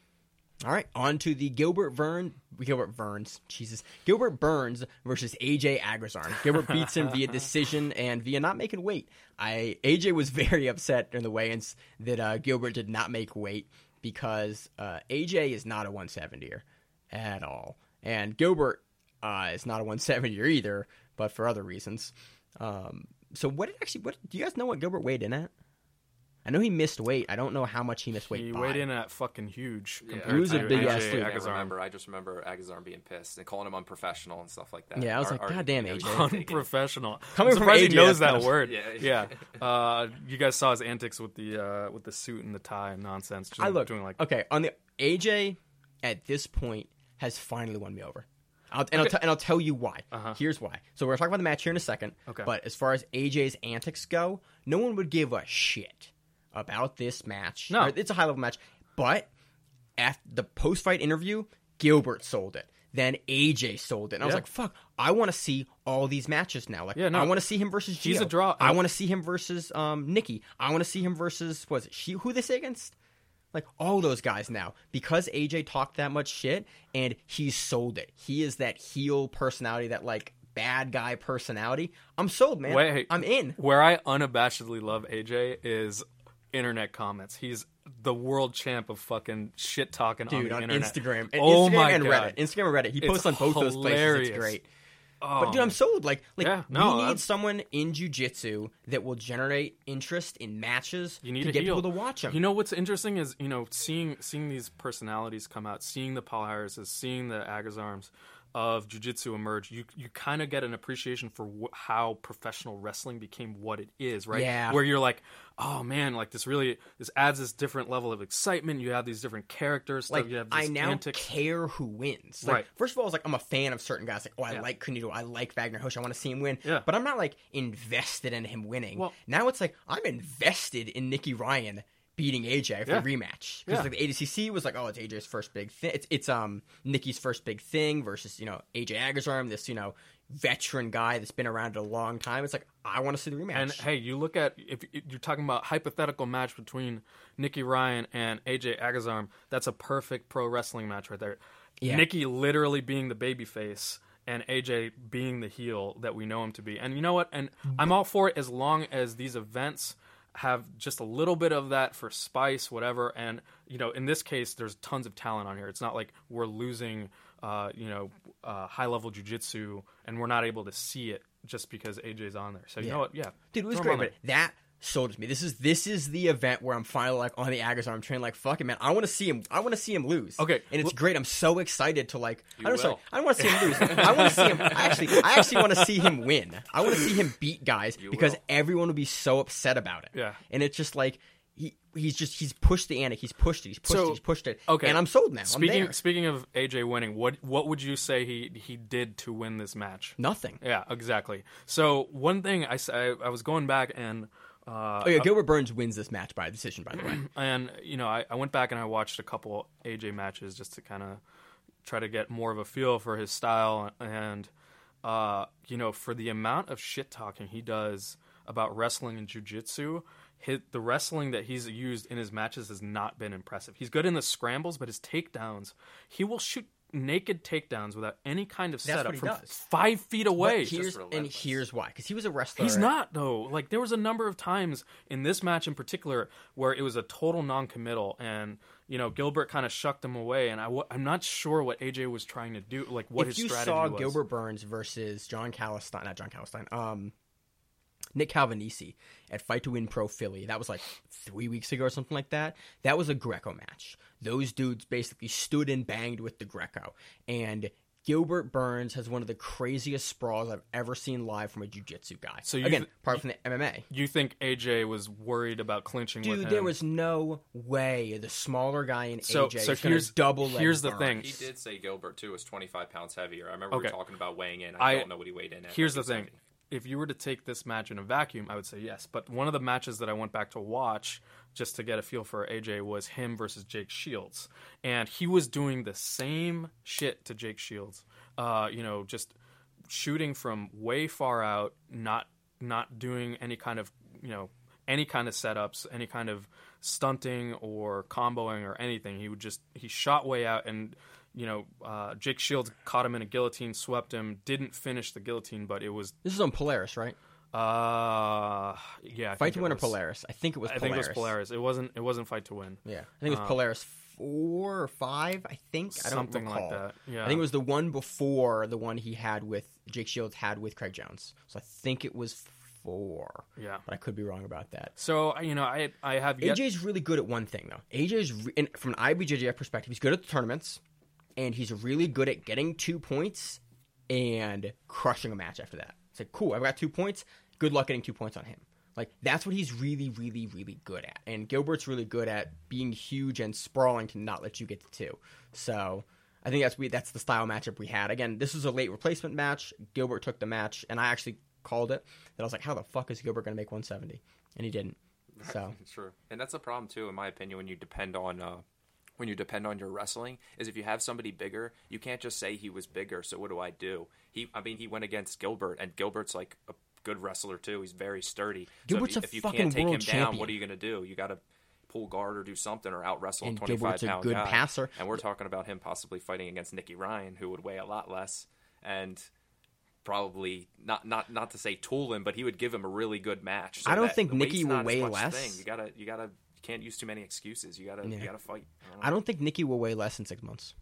All right, on to the Gilbert Vern, Gilbert Burns, Jesus, Gilbert Burns versus A J Agazarm. Gilbert beats him via decision and via not making weight. I A J was very upset during the weigh-ins that uh, Gilbert did not make weight because uh, A J is not a one seventy-er at all, and Gilbert uh, is not a one seventy-er either, but for other reasons. Um, so what did actually? What do you guys know? What Gilbert weighed in at? I know he missed weight. I don't know how much he missed weight He by. weighed in at fucking huge. Yeah. compared He was a to big A J ass dude. I can't Agazarm. remember. I just remember Agazarm being pissed and calling him unprofessional and stuff like that. Yeah, I was Or- like, or, God damn, you know, A J. he's taking- Unprofessional. Coming I'm from surprised A J, he knows that's that kind of- word. Yeah. yeah. Uh, you guys saw his antics with the uh, with the suit and the tie and nonsense. Just I look doing like okay on the A J at this point has finally won me over. I'll, and, I'll t- and I'll tell you why. Uh-huh. Here's why. So we're talking about the match here in a second. Okay. But as far as A J's antics go, no one would give a shit about this match. No. Or, it's a high level match. But after the post fight interview, Gilbert sold it. Then A J sold it. And I was Yeah. like, fuck, I want to see all these matches now. Like, Yeah, no. I want to see him versus Gio. He's a draw. I want to see him versus um, Nikki. I want to see him versus, was it she? Who they say against? Like, all those guys now. Because A J talked that much shit, and he sold it. He is that heel personality, that, like, bad guy personality. I'm sold, man. Wait, I'm in. Where I unabashedly love A J is internet comments. He's the world champ of fucking shit talking on Dude, the on internet. Instagram. And oh Instagram my and god, Reddit. Instagram and Reddit. He It's posts on both those places. hilarious. It's great. Oh, But dude, I'm sold. Like, like Yeah, no, we need I'm- someone in jiu-jitsu that will generate interest in matches You need to a get heel. people to watch them. You know what's interesting is, you know, seeing seeing these personalities come out, seeing the Paul Harrises, seeing the Agazarms of jiu-jitsu emerge. You you kind of get an appreciation for wh- how professional wrestling became what it is, right? Yeah. Where you're like, oh man, like this really this adds this different level of excitement. You have these different characters. Like, you have I these now antics. care who wins. Like, Right. First of all, it's like I'm a fan of certain guys. Like, oh, I Yeah. like Kunito, I like Wagner Hosh, I want to see him win. Yeah. But I'm not like invested in him winning. Well- now it's like I'm invested in Nicky Ryan beating A J for Yeah. the rematch. Because Yeah. like the A D C C was like, oh, it's A J's first big thing. It's it's um Nicky's first big thing versus, you know, A J Agazarm, this, you know, veteran guy that's been around a long time. It's like, I want to see the rematch. And hey, you look at if you're talking about hypothetical match between Nicky Ryan and A J Agazarm, that's a perfect pro wrestling match right there. Yeah. Nicky literally being the babyface and A J being the heel that we know him to be. And you know what? And I'm all for it as long as these events have just a little bit of that for spice, whatever. And you know, in this case, there's tons of talent on here. It's not like we're losing, uh, you know, uh, high level jujitsu and we're not able to see it just because A J's on there. So you Yeah. know what? Yeah, Dude, it was throw him great, on but there. that sold me. This is this is the event where I'm finally like on the Agazarm train. Like, fuck it, man. I want to see him. I want to see him lose. Okay, and it's well- great. I'm so excited to like. I don't will. sorry. I don't want to see him lose. I want to see him. I actually, I actually want to see him win. I want to see him beat guys You because will. everyone will be so upset about it. Yeah. and it's just like. He, he's just he's pushed the ante. He's pushed it. He's pushed So, it. He's pushed it. okay. and I'm sold now. I'm Speaking there. speaking of A J winning, what what would you say he he did to win this match? Nothing. Yeah, exactly. So one thing I s- I, I was going back and uh, Oh yeah, Gilbert Burns wins this match by decision. By the way, and you know I, I went back and I watched a couple A J matches just to kind of try to get more of a feel for his style and uh, you know for the amount of shit talking he does about wrestling and jiu-jitsu, his, the wrestling that he's used in his matches has not been impressive. He's good in the scrambles, but his takedowns, he will shoot naked takedowns without any kind of That's setup what he from does. five feet away. But here's and relentless. here's why. Because he was a wrestler. He's not though. Like there was a number of times in this match in particular where it was a total non-committal, and you know, Gilbert kind of shucked him away, and I w- I'm not sure what A J was trying to do, like what if his you strategy saw was. Gilbert Burns versus John Calistine, not John Calistine, um, Nick Calvanese at Fight to Win Pro Philly, that was like three weeks ago or something like that. That was a Greco match. Those dudes basically stood and banged with the Greco, and Gilbert Burns has one of the craziest sprawls I've ever seen live from a jiu-jitsu guy. So you Again, th- apart from the M M A. You think A J was worried about clinching with him? Dude, there was no way the smaller guy in So- A J so is going here's- to double leg here's the Burns. thing. He did say Gilbert too was twenty-five pounds heavier. I remember we Okay. were talking about weighing in. I, I- don't know what he weighed in at. Here's but the he was thing. heavy. If you were to take this match in a vacuum, I would say yes. But one of the matches that I went back to watch just to get a feel for A J was him versus Jake Shields. And he was doing the same shit to Jake Shields. Uh, you know, just shooting from way far out, not not doing any kind of, you know, any kind of setups, any kind of stunting or comboing or anything. He would just, he shot way out, and you know, uh, Jake Shields caught him in a guillotine, swept him, didn't finish the guillotine, but it was, This is on Polaris, right? uh, yeah. I Fight think to it Win or was- Polaris? I think it was I Polaris. think it was Polaris. It wasn't, it wasn't Fight to Win. Yeah. I think it was Uh, Polaris four or five, I think. I don't Something like recall. that, yeah. I think it was the one before the one he had with, Jake Shields had with Craig Jones. So I think it was four. Yeah. But I could be wrong about that. So, you know, I I have yet... A J's really good at one thing, though. A J's, re- and from an I B J J F perspective, he's good at the tournaments, and he's really good at getting two points and crushing a match after that. It's like, cool, I've got two points. Good luck getting two points on him. Like, that's what he's really, really, really good at. And Gilbert's really good at being huge and sprawling to not let you get to two. So I think that's we that's the style matchup we had. Again, this was a late replacement match. Gilbert took the match, and I actually called it. That I was like, how the fuck is Gilbert going to make one seventy? And he didn't. So Sure, and that's a problem too, in my opinion, when you depend on uh, when you depend on your wrestling. Is if you have somebody bigger, you can't just say he was bigger. So what do I do? He, I mean, he went against Gilbert, and Gilbert's like a good wrestler too. He's very sturdy. Gilbert's so a if you, if you fucking can't take him world down, champion. what are you going to do? You got to pull guard or do something or out wrestle a And twenty-five Gilbert's a pound good guy. passer. And we're talking about him possibly fighting against Nicky Ryan, who would weigh a lot less and probably not not not to say tool him, but he would give him a really good match. So I don't that think the Nicky weight's will not as weigh much less. Thing. You gotta you gotta you can't use too many excuses. You gotta Yeah. you gotta fight. I don't know. I don't think Nicky will weigh less than six months.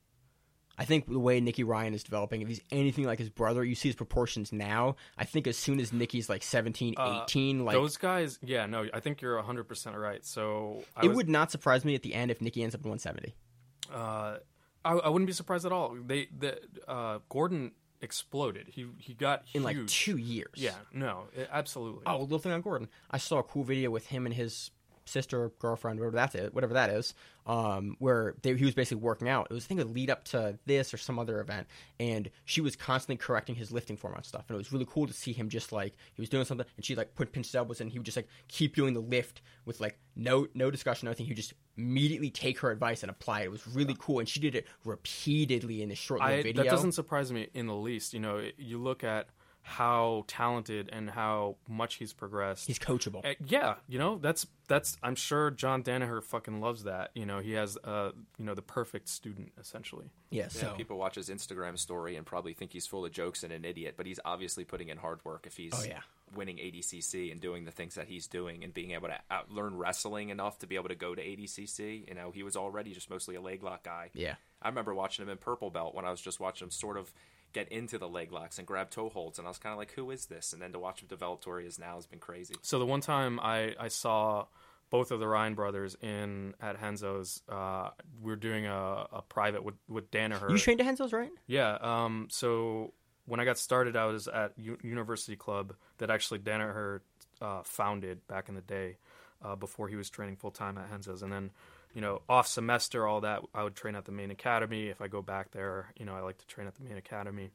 I think the way Nicky Ryan is developing, if he's anything like his brother, you see his proportions now. I think as soon as Nicky's like seventeen, eighteen, like Those guys, yeah, no, I think you're one hundred percent right. So I it was, would not surprise me at the end if Nicky ends up at one seventy. uh, I, I wouldn't be surprised at all. They, the uh, Gordon exploded. He he got In huge. like two years. Yeah, no, it, absolutely. Oh, a little thing on Gordon. I saw a cool video with him and his sister, girlfriend, whatever that is, whatever that is, um, where they, he was basically working out. It was, I think, a lead up to this or some other event, and she was constantly correcting his lifting form on stuff, and it was really cool to see him just like he was doing something, and she like put pinched his elbows, and he would just like keep doing the lift with like no no discussion, nothing. He would just immediately take her advice and apply it. It was really cool, and she did it repeatedly in this short little I, video. that doesn't surprise me in the least. You know, it- you look at how talented and how much he's progressed. He's coachable. Uh, yeah, you know, that's that's. I'm sure John Danaher fucking loves that. You know, he has uh, you know, the perfect student essentially. Yeah, Yeah, so people watch his Instagram story and probably think he's full of jokes and an idiot, but he's obviously putting in hard work if he's Oh, yeah. winning A D C C and doing the things that he's doing and being able to out- learn wrestling enough to be able to go to A D C C. You know, he was already just mostly a leg lock guy. yeah. I remember watching him in Purple Belt when I was just watching him sort of get into the leg locks and grab toe holds, and I was kind of like, who is this? And then to watch him develop to where he is now has been crazy. So the one time I, I saw both of the Ryan brothers in at Henzo's, uh, we were doing a, a private with with Danaher. You trained at Henzo's, right? Yeah. Um. So when I got started, I was at U- University Club that actually Danaher uh, founded back in the day, uh, before he was training full time at Henzo's, and then, you know, off semester, all that, I would train at the main academy. If I go back there, you know, I like to train at the main academy.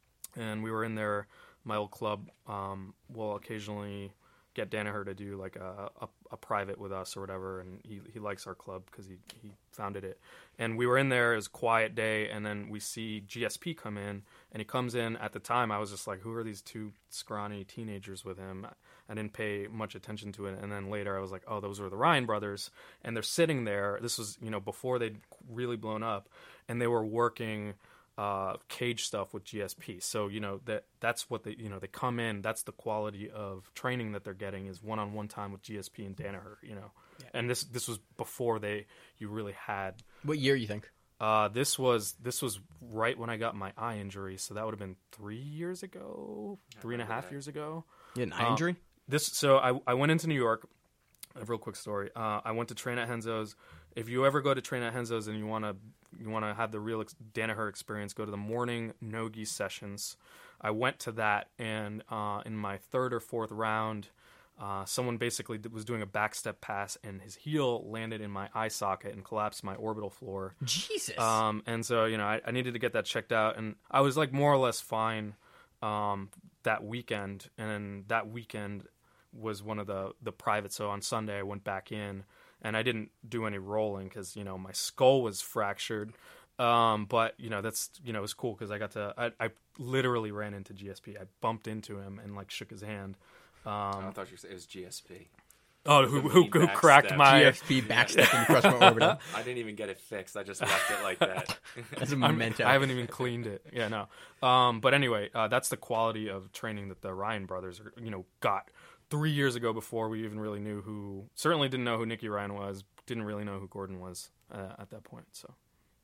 And we were in there, my old club. Um, will occasionally get Danaher to do like a, a, a private with us or whatever, and he, he likes our club because he, he founded it. And we were in there, it was a quiet day, and then we see G S P come in, and he comes in. At the time, I was just like, who are these two scrawny teenagers with him? I didn't pay much attention to it, and then later I was like, oh, those were the Ryan brothers, and they're sitting there. This was, you know, before they'd really blown up, and they were working uh, cage stuff with G S P. So you know that that's what they you know they come in. That's the quality of training that they're getting is one on one time with G S P and Danaher. You know, yeah. and this this was before they you really had. What year you think? Uh, this was this was right when I got my eye injury, so that would have been three years ago, three and a half that. years ago. You had an eye uh, injury? This so I I went into New York. A real quick story. Uh, I went to train at Henzo's. If you ever go to train at Henzo's and you want to you want to have the real ex- Danaher experience, go to the morning no-gi sessions. I went to that, and uh, in my third or fourth round, uh, someone basically was doing a backstep pass, and his heel landed in my eye socket and collapsed my orbital floor. Jesus. Um, and so you know I, I needed to get that checked out, and I was like more or less fine um, that weekend, and that weekend was one of the the private. So on Sunday I went back in and I didn't do any rolling because you know my skull was fractured. Um, but you know that's you know it was cool because I got to I, I literally ran into G S P. I bumped into him and like shook his hand. Um, oh, I thought you said it was G S P. Oh, who who, who cracked my G S P backstep and crushed my orbital? I didn't even get it fixed. I just left it like that. That's a memento. I haven't even cleaned it. Yeah, no. Um, but anyway, uh, that's the quality of training that the Ryan brothers are, you know got. Three years ago, before we even really knew who, certainly didn't know who Nicky Ryan was, didn't really know who Gordon was uh, at that point. So,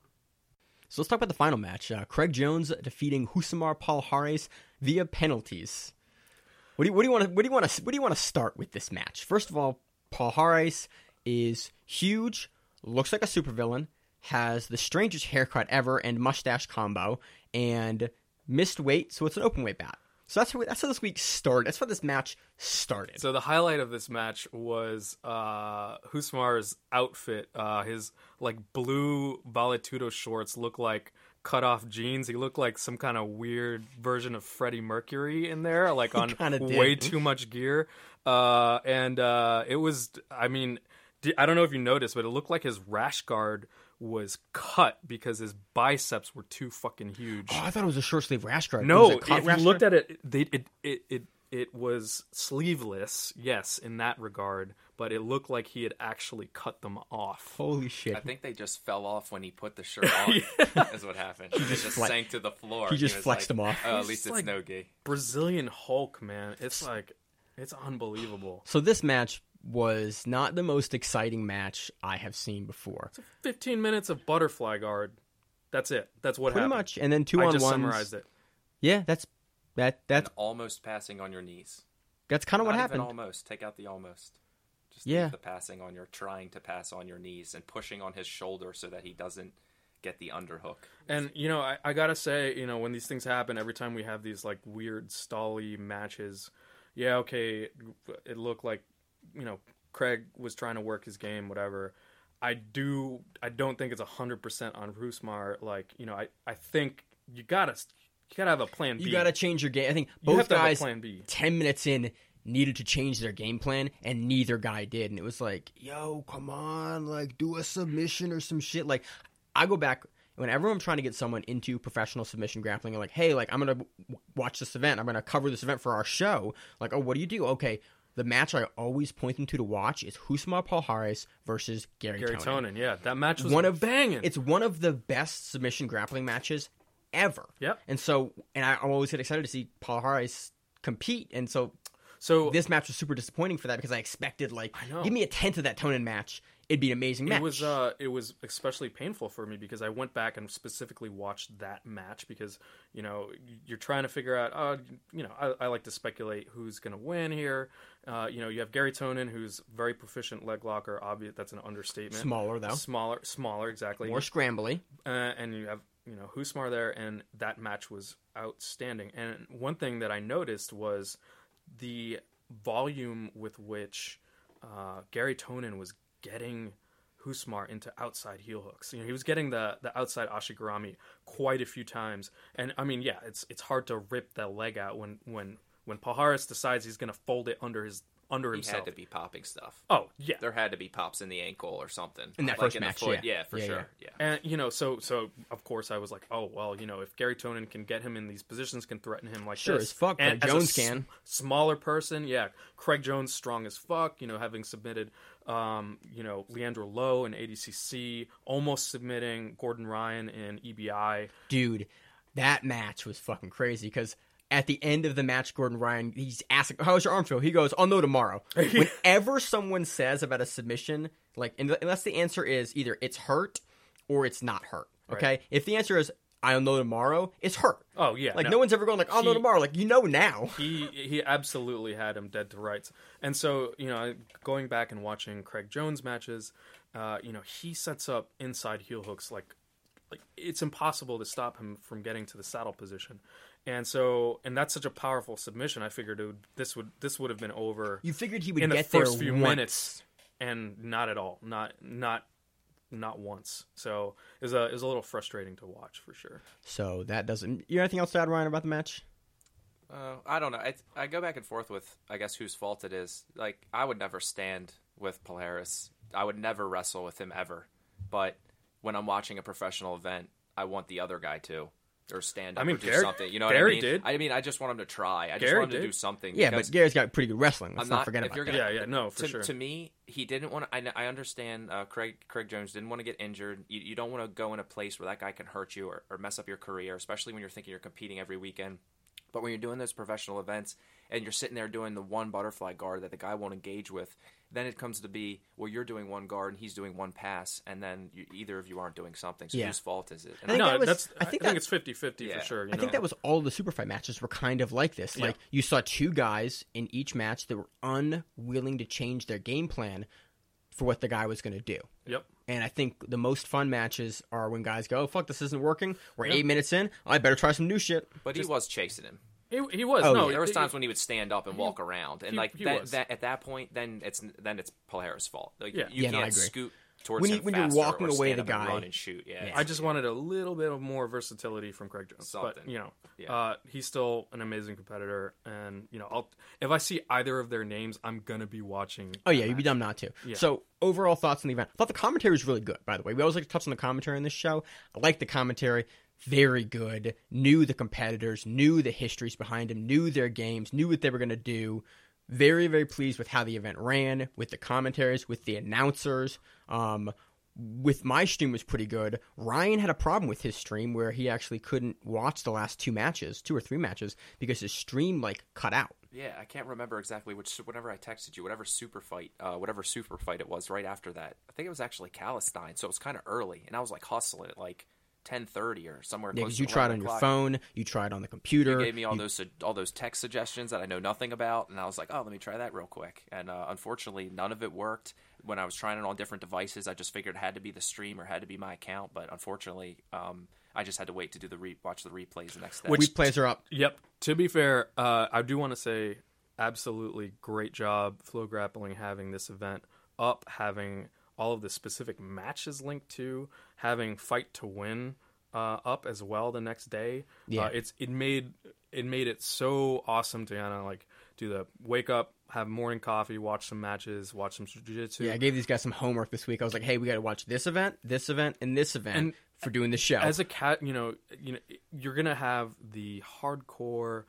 so let's talk about the final match. Uh, Craig Jones defeating Rousimar Palhares via penalties. What do you, what do you want to what do you want to what do you want to start with this match? First of all, Palhares is huge, looks like a supervillain, has the strangest haircut ever and mustache combo, and missed weight, so it's an open weight bout. So that's how, that's how this week started. That's how this match started. So the highlight of this match was uh, Rousimar's outfit. Uh, his like blue Valetudo shorts look like cut off jeans. He looked like some kind of weird version of Freddie Mercury in there, like on way too much gear. Uh, and uh, it was, I mean, I don't know if you noticed, but it looked like his rash guard was cut because his biceps were too fucking huge. Oh, I thought it was a short sleeve rash guard. No, if you looked at it, they, it, it, it, it was sleeveless, yes, in that regard, but it looked like he had actually cut them off. Holy shit. I think they just fell off when he put the shirt on, yeah. is what happened. He just, just sank to the floor. He just he flexed like, them off. Oh, at least it's it's like no-gi. Brazilian Hulk, man. It's like, it's unbelievable. So this match was not the most exciting match I have seen before. It's fifteen minutes of butterfly guard. That's it. That's what Pretty happened. much. And then two I on just ones. summarized it. Yeah, that's that that's And almost passing on your knees. that's kind of what Not happened. Even almost. Take out the almost. Just Yeah. leave the passing on your trying to pass on your knees and pushing on his shoulder so that he doesn't get the underhook. And you know, I, I gotta say, you know, when these things happen, every time we have these like weird stally matches, yeah, okay, it, it looked like, you know, Craig was trying to work his game, whatever. I do. I don't think it's a hundred percent on Rousimar. Like, you know, I, I think you gotta you gotta have a plan B. You got to change your game. I think You have both to have a guys plan B. ten minutes in needed to change their game plan, and neither guy did. And it was like, yo, come on, like do a submission or some shit. Like I go back whenever I'm trying to get someone into professional submission grappling, and like, hey, like I'm gonna w- watch this event. I'm gonna cover this event for our show. Like, oh, what do you do? Okay. The match I always point them to to watch is Rousimar Palhares versus Gary, Gary Tonin. Tonin, yeah, that match was one of banging. It's one of the best submission grappling matches ever. Yep. And so, and I always get excited to see Palhares compete. And so, so this match was super disappointing for that because I expected like, I know. give me a tenth of that Tonin match, it'd be an amazing match. It was uh, it was especially painful for me because I went back and specifically watched that match because, you know, you're trying to figure out, uh, you know, I, I like to speculate who's going to win here. Uh, you know, you have Gary Tonin, who's very proficient leg locker. Obvious, that's an understatement. Smaller though, Smaller, smaller, exactly. more scrambly. Uh, and you have, you know, Rousimar there, and that match was outstanding. And one thing that I noticed was the volume with which uh, Gary Tonin was getting Rousimar into outside heel hooks. You know, he was getting the, the outside ashigarami quite a few times. And I mean, yeah, it's it's hard to rip that leg out when when when Palhares decides he's going to fold it under his under He himself. had to be popping stuff. Oh, yeah. There had to be pops in the ankle or something. In that like first in match, the foot. yeah. yeah, for Yeah, sure. Yeah. And, you know, so, so of course I was like, oh, well, you know, if Gary Tonin can get him in these positions, can threaten him like Sure this. as fuck, and Craig as a Jones s- can. Smaller person, yeah. Craig Jones, strong as fuck, you know, having submitted Um, you know, Leandro Lowe in A D C C, almost submitting Gordon Ryan in E B I. Dude, that match was fucking crazy because at the end of the match, Gordon Ryan, he's asking, how's your arm feel? He goes, I'll know tomorrow. Whenever someone says about a submission, like, unless the answer is either it's hurt or it's not hurt, okay? Right. If the answer is, I'll know tomorrow, it's hurt. Oh, yeah. Like, no, no one's ever going like, I'll he, know tomorrow. Like, you know now. he he absolutely had him dead to rights. And so, you know, going back and watching Craig Jones matches, uh, you know, he sets up inside heel hooks like, like it's impossible to stop him from getting to the saddle position. And so, and that's such a powerful submission. I figured it would, this would this would have been over. You figured he would in get the first there few once. minutes, and not at all, not not not once. So it was a it was a little frustrating to watch for sure. So that doesn't. You have anything else to add, Ryan, about the match? Uh, I don't know. I I go back and forth with I guess whose fault it is. Like I would never stand with Polaris. I would never wrestle with him ever. But when I'm watching a professional event, I want the other guy to. Or stand up I mean, or do Gary, something. You know what Gary I mean? did. I mean, I just want him to try. I just Gary want him did. to do something. Yeah, but Gary's got pretty good wrestling. Let's I'm not, not forget if about you're that. gonna, Yeah, yeah, no, for to, sure. To me, he didn't want to. I, I understand uh, Craig Craig Jones didn't want to get injured. You, you don't want to go in a place where that guy can hurt you or, or mess up your career, especially when you're thinking you're competing every weekend. But when you're doing those professional events and you're sitting there doing the one butterfly guard that the guy won't engage with, then it comes to be, well, you're doing one guard and he's doing one pass, and then you, either of you aren't doing something. So yeah. whose fault is it? I think no, that was, that's. I think, I think that, it's fifty-fifty yeah. for sure. You I know? think that was all the super fight matches were kind of like this. Like Yeah. you saw two guys in each match that were unwilling to change their game plan for what the guy was going to do. Yep. And I think the most fun matches are when guys go, oh, fuck, this isn't working. We're Yeah. eight minutes in. I better try some new shit. But he was chasing him. He, he was. Oh, no, yeah. There was he- times when he would stand up and he- walk around, and he- like he that, was. that. At that point, then it's then it's Polaris' fault. Like Yeah. you Yeah, no, I can't agree. scoot towards When you- him when you're faster walking or away stand the up and guy- run and shoot. Yeah, Yeah. I just wanted a little bit of more versatility from Craig Jones, but Something. you know, Yeah. uh, he's still an amazing competitor, and you know, I'll, if I see either of their names, I'm gonna be watching. Oh, yeah, that you'd be match. dumb not to. Yeah. So, overall thoughts on the event. I thought the commentary was really good, by the way. We always like to touch on the commentary on this show. I like the commentary. Very good. Knew the competitors, knew the histories behind them, knew their games, knew what they were going to do. Very, very pleased with how the event ran, with the commentaries, with the announcers. Um, with my stream was pretty good. Ryan had a problem with his stream where he actually couldn't watch the last two matches, two or three matches, because his stream, like, cut out. Yeah, I can't remember exactly which. Whenever I texted you, whatever super fight, uh, whatever super fight it was, right after that, I think it was actually Calistine, so it was kind of early, and I was like hustling at like ten thirty or somewhere. Yeah, close because to you tried on eleven your o'clock. phone, you tried on the computer. You gave me all you- those all those text suggestions that I know nothing about, and I was like, oh, let me try that real quick. And uh, unfortunately, none of it worked. When I was trying it on different devices, I just figured it had to be the stream or had to be my account. But unfortunately, um, I just had to wait to do the re- watch the replays the next day. Which replays are up. Yep. To be fair, uh, I do want to say, absolutely great job, Flow Grappling, having this event up, having all of the specific matches linked to, having Fight to Win uh, up as well the next day. Yeah. Uh, it's it made it made it so awesome to kind of like do the wake up, have morning coffee, watch some matches, watch some jiu-jitsu. Yeah, I gave these guys some homework this week. I was like, hey, we got to watch this event, this event, and this event And for doing the show. As a cat, you know, you know, you're gonna have the hardcore,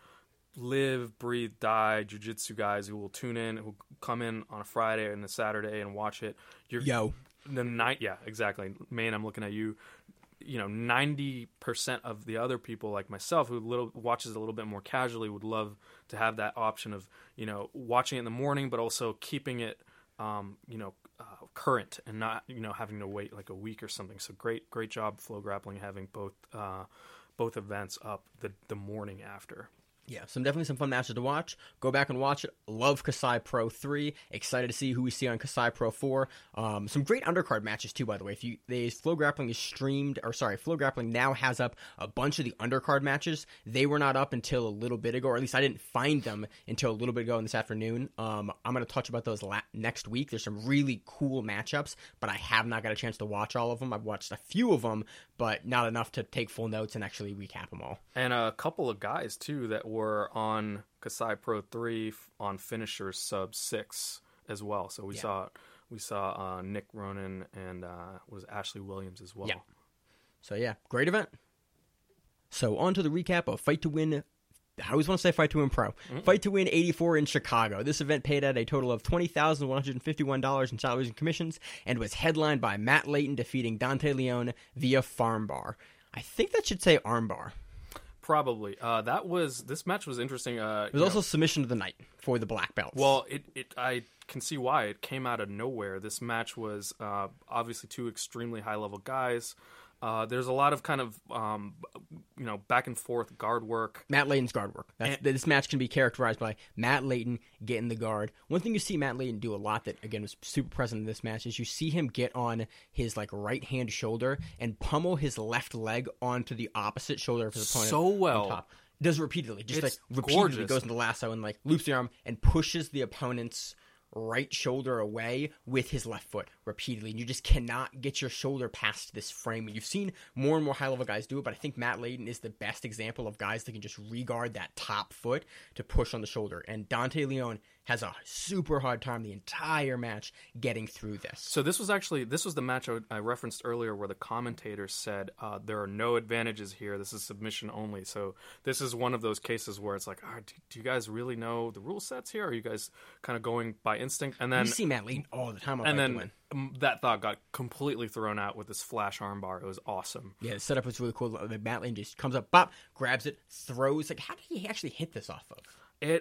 live, breathe, die jiu-jitsu guys who will tune in, who come in on a Friday and a Saturday and watch it. You're, Yo. the night, yeah, exactly. Man, I'm looking at you. You know, ninety percent of the other people like myself who little watches a little bit more casually would love to have that option of, you know, watching it in the morning, but also keeping it, um, you know, uh, current and not, you know, having to wait like a week or something. So great, great job, Flow Grappling, having both, uh, both events up the the morning after. Yeah, some definitely some fun matches to watch. Go back and watch it. Love Kasai Pro three. Excited to see who we see on Kasai Pro four. Um, some great undercard matches too, by the way. If you, they Flow Grappling is streamed, or sorry, Flow Grappling now has up a bunch of the undercard matches. They were not up until a little bit ago, or at least I didn't find them until a little bit ago in this afternoon. Um, I'm going to touch about those la- next week. There's some really cool matchups, but I have not got a chance to watch all of them. I've watched a few of them, but not enough to take full notes and actually recap them all. And a couple of guys too that were on Kasai Pro three on Finisher Sub six as well. So we Yeah. saw we saw uh, Nick Ronan and uh, was Ashley Williams as well. Yeah. So yeah, great event. So on to the recap of Fight to Win I always want to say Fight to Win Pro. Mm-hmm. Fight to Win eighty-four in Chicago. This event paid out a total of twenty thousand one hundred fifty-one dollars in salaries and commissions and was headlined by Matt Layton defeating Dante Leon via farmbar. I think that should say armbar. Probably. Uh, that was this match was interesting. Uh, it was also know, submission of the night for the black belts. Well, it, it I can see why it came out of nowhere. This match was uh, obviously two extremely high level guys. Uh, there's a lot of kind of, um, you know, back and forth guard work. Matt Layton's guard work. That's, and, this match can be characterized by Matt Layton getting the guard. One thing you see Matt Layton do a lot that, again, was super present in this match is you see him get on his, like, right-hand shoulder and pummel his left leg onto the opposite shoulder of his opponent. So well. On top. Does it repeatedly. Just, it's like, repeatedly gorgeous. Goes into lasso and, like, loops the arm and pushes the opponent's right shoulder away with his left foot repeatedly, and you just cannot get your shoulder past this frame. And you've seen more and more high-level guys do it, but I think Matt Layton is the best example of guys that can just regard that top foot to push on the shoulder. And Dante Leon has a super hard time the entire match getting through this. So this was actually, this was the match I, I referenced earlier where the commentator said uh, there are no advantages here. This is submission only. So this is one of those cases where it's like, oh, do, do you guys really know the rule sets here? Or are you guys kind of going by instinct? And then you see Matt Layton all the time. And then that thought got completely thrown out with this flash armbar. It was awesome. Yeah, the setup was really cool. Matt Layton just comes up, bop, grabs it, throws. Like, how did he actually hit this off of? It,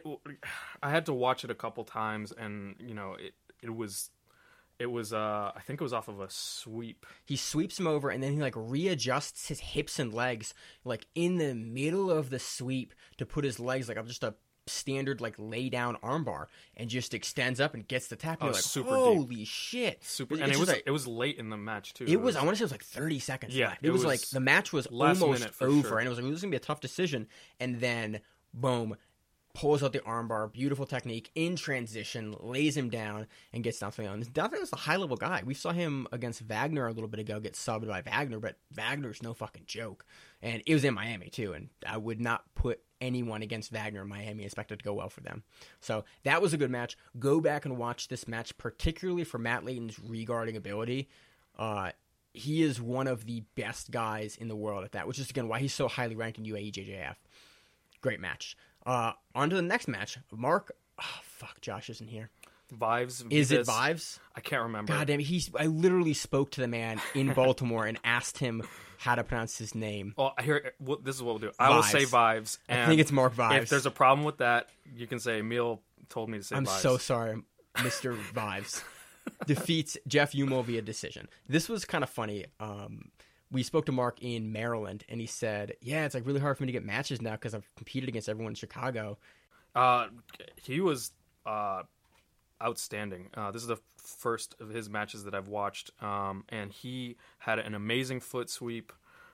I had to watch it a couple times, and you know, it it was, it was. Uh, I think it was off of a sweep. He sweeps him over, and then he like readjusts his hips and legs, like in the middle of the sweep, to put his legs like up just a standard like lay down armbar, and just extends up and gets the tap. You're oh, like, super holy deep. shit! Super, it's and it was like, it was late in the match too. It, it was. I want to say it was like thirty seconds. Yeah, left. It, it was, was like the match was almost over, sure. and it was like this is gonna be a tough decision, and then boom. Pulls out the armbar, beautiful technique, in transition, lays him down, and gets Dante Leon. Dante was a high-level guy. We saw him against Wagner a little bit ago get subbed by Wagner, but Wagner's no fucking joke. And it was in Miami, too, and I would not put anyone against Wagner in Miami. I expect it to go well for them. So that was a good match. Go back and watch this match, particularly for Matt Layton's regarding ability. Uh, he is one of the best guys in the world at that, which is, again, why he's so highly ranked in U A E J J F. Great match. Uh, on to the next match. Mark, oh, fuck, Josh isn't here. Vives. Is Vives. it Vives? I can't remember. God damn it. He's, I literally spoke to the man in Baltimore and asked him how to pronounce his name. Well, here, well, this is what we'll do. I will say Vives. And I think it's Mark Vives. If there's a problem with that, you can say Emil told me to say I'm Vives. so sorry, Mister Vives. Defeats Jeff Umo via decision. This was kind of funny. Um... We spoke to Mark in Maryland, and he said, yeah, it's like really hard for me to get matches now because I've competed against everyone in Chicago. Uh, he was uh, outstanding. Uh, this is the first of his matches that I've watched, um, and he had an amazing foot sweep,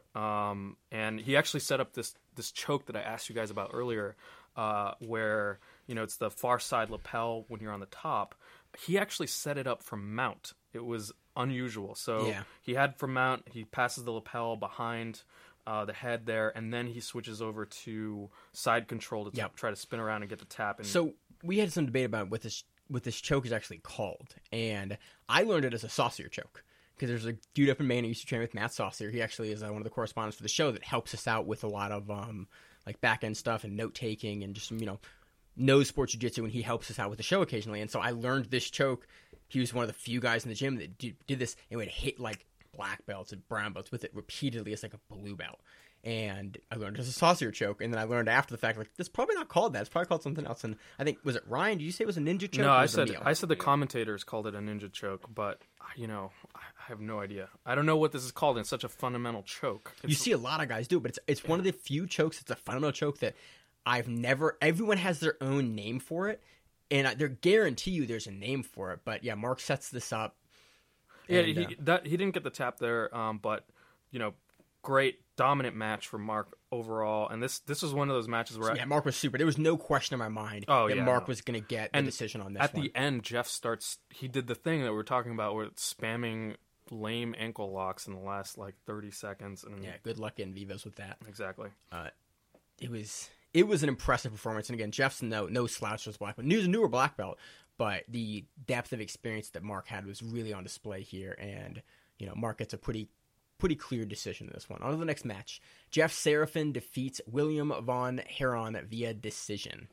um, and he actually set up this, this choke that I asked you guys about earlier, uh, where, you know, it's the far side lapel when you're on the top. He actually set it up from mount. It was unusual. So yeah. he had from mount, he passes the lapel behind uh, the head there, and then he switches over to side control to yep. t- try to spin around and get the tap. And so we had some debate about what this what this choke is actually called, and I learned it as a saucier choke. Because there's a dude up in Maine who used to train with Matt Saucier. He actually is uh, one of the correspondents for the show that helps us out with a lot of um, like back end stuff and note taking and just you know knows sports jiu-jitsu, and he helps us out with the show occasionally. And so I learned this choke. He was one of the few guys in the gym that did, did this and would hit like black belts and brown belts with it repeatedly as like a blue belt. And I learned it as a saucier choke, and then I learned after the fact like that's probably not called that. It's probably called something else. And I think was it Ryan? Did you say it was a ninja choke? No, I said I said the commentators called it a ninja choke, but you know I have no idea. I don't know what this is called. It's such a fundamental choke. It's, you see a lot of guys do it, but it's it's one of the few chokes. It's a fundamental choke that I've never. Everyone has their own name for it. And I, they guarantee you there's a name for it. But, yeah, Mark sets this up. Yeah, and, he, uh, that, he didn't get the tap there, um, but, you know, great, dominant match for Mark overall. And this this was one of those matches where... Yeah, I, Mark was super. There was no question in my mind oh, that yeah, Mark no. was going to get the and decision on this at one. the end, Jeff starts... He did the thing that we were talking about where it's spamming lame ankle locks in the last, like, thirty seconds. And yeah, good luck in Vivos with that. Exactly. Uh, it was... It was an impressive performance, and again, Jeff's no no slouch as black belt. News newer black belt, but the depth of experience that Mark had was really on display here. And you know, Mark gets a pretty pretty clear decision in this one. On to the next match. Jeff Serafin defeats William Von Heron via decision.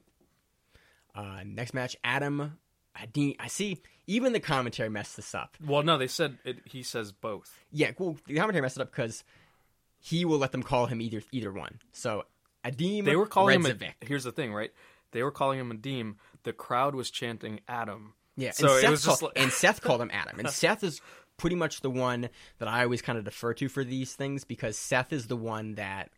Uh, next match, Adam... I, I see, even the commentary messed this up. Well, no, they said, it, he says both. Yeah, well, the commentary messed it up because he will let them call him either either one. So, Adim They were calling Redzovic. him, a, here's the thing, right? They were calling him Adim. The crowd was chanting Adam. Yeah, so and, it Seth was just called, like... and Seth called him Adam. And Seth is pretty much the one that I always kind of defer to for these things because Seth is the one that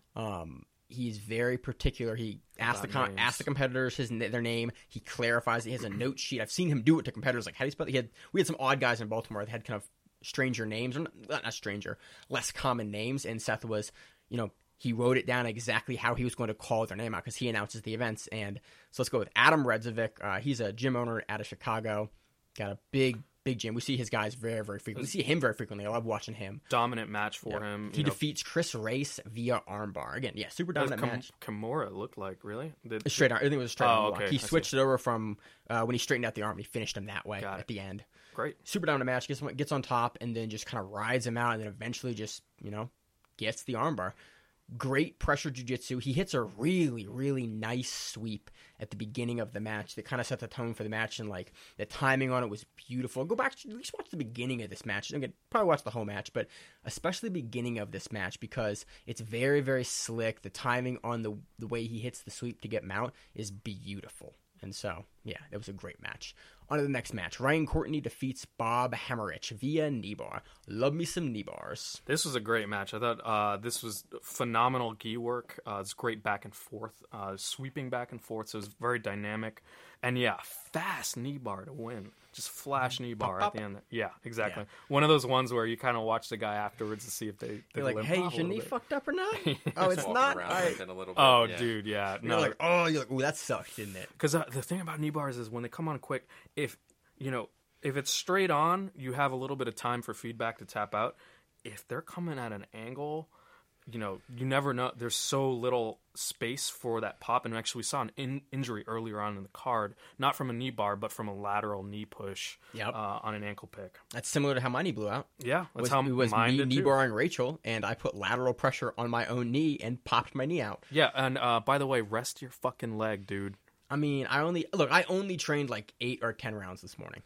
um, he's very particular. He asks the com- asks the competitors his their name. He clarifies. He has a note sheet. I've seen him do it to competitors. Like, how do you spell it? He had, we had some odd guys in Baltimore that had kind of stranger names, or not, not stranger, less common names. And Seth was, you know, he wrote it down exactly how he was going to call their name out because he announces the events. And so let's go with Adam Redzovic. Uh, he's a gym owner out of Chicago. Got a big, big gym. We see his guys very, very frequently. We see him very frequently. I love watching him. Dominant match for Yeah. him. He you know, defeats Chris Race via armbar. Again, yeah, super What does dominant Kim- match. Kimura look like, really? Did, A straight arm. Everything was a straight Oh, arm okay. block. He I switched it over from uh, when he straightened out the arm. He finished him that way Got at it. the end. Great. Super dominant match. Gets gets on top and then just kind of rides him out and then eventually just, you know, gets the armbar. Great pressure jiu-jitsu. He hits a really, really nice sweep at the beginning of the match that kind of set the tone for the match, and like the timing on it was beautiful. Go back, at least watch the beginning of this match. Don't get, probably watch the whole match, but especially the beginning of this match because it's very, very slick. The timing on the the way he hits the sweep to get mount is beautiful. And so, yeah, that was a great match. On to the next match. Ryan Courtney defeats Bob Hammerich via knee bar. Love me some knee bars. This was a great match. I thought uh, this was phenomenal gi work. Uh, it's great back and forth, uh, sweeping back and forth. So it was very dynamic. And yeah, fast knee bar to win. Just flash knee bar at the end. Yeah, exactly. Yeah. One of those ones where you kind of watch the guy afterwards to see if they, they You're like, limp hey, off is a your little knee bit. fucked up or not? Oh, it's Walking not? around All right. with it a little bit. Oh, yeah. dude, yeah. You're No, like, oh, you're like, ooh, that sucked, didn't it? because uh, the thing about knee bars is when they come on quick, if you know, if it's straight on, you have a little bit of time for feedback to tap out. If they're coming at an angle, you know, you never know. There's so little space for that pop. And actually, we saw an in- injury earlier on in the card, not from a knee bar, but from a lateral knee push Yep. uh, on an ankle pick. That's similar to how my knee blew out. Yeah, that's was, how it was mine me did knee too. barring Rachel, and I put lateral pressure on my own knee and popped my knee out. Yeah, and uh, by the way, rest your fucking leg, dude. I mean, I only look. I only trained like eight or ten rounds this morning.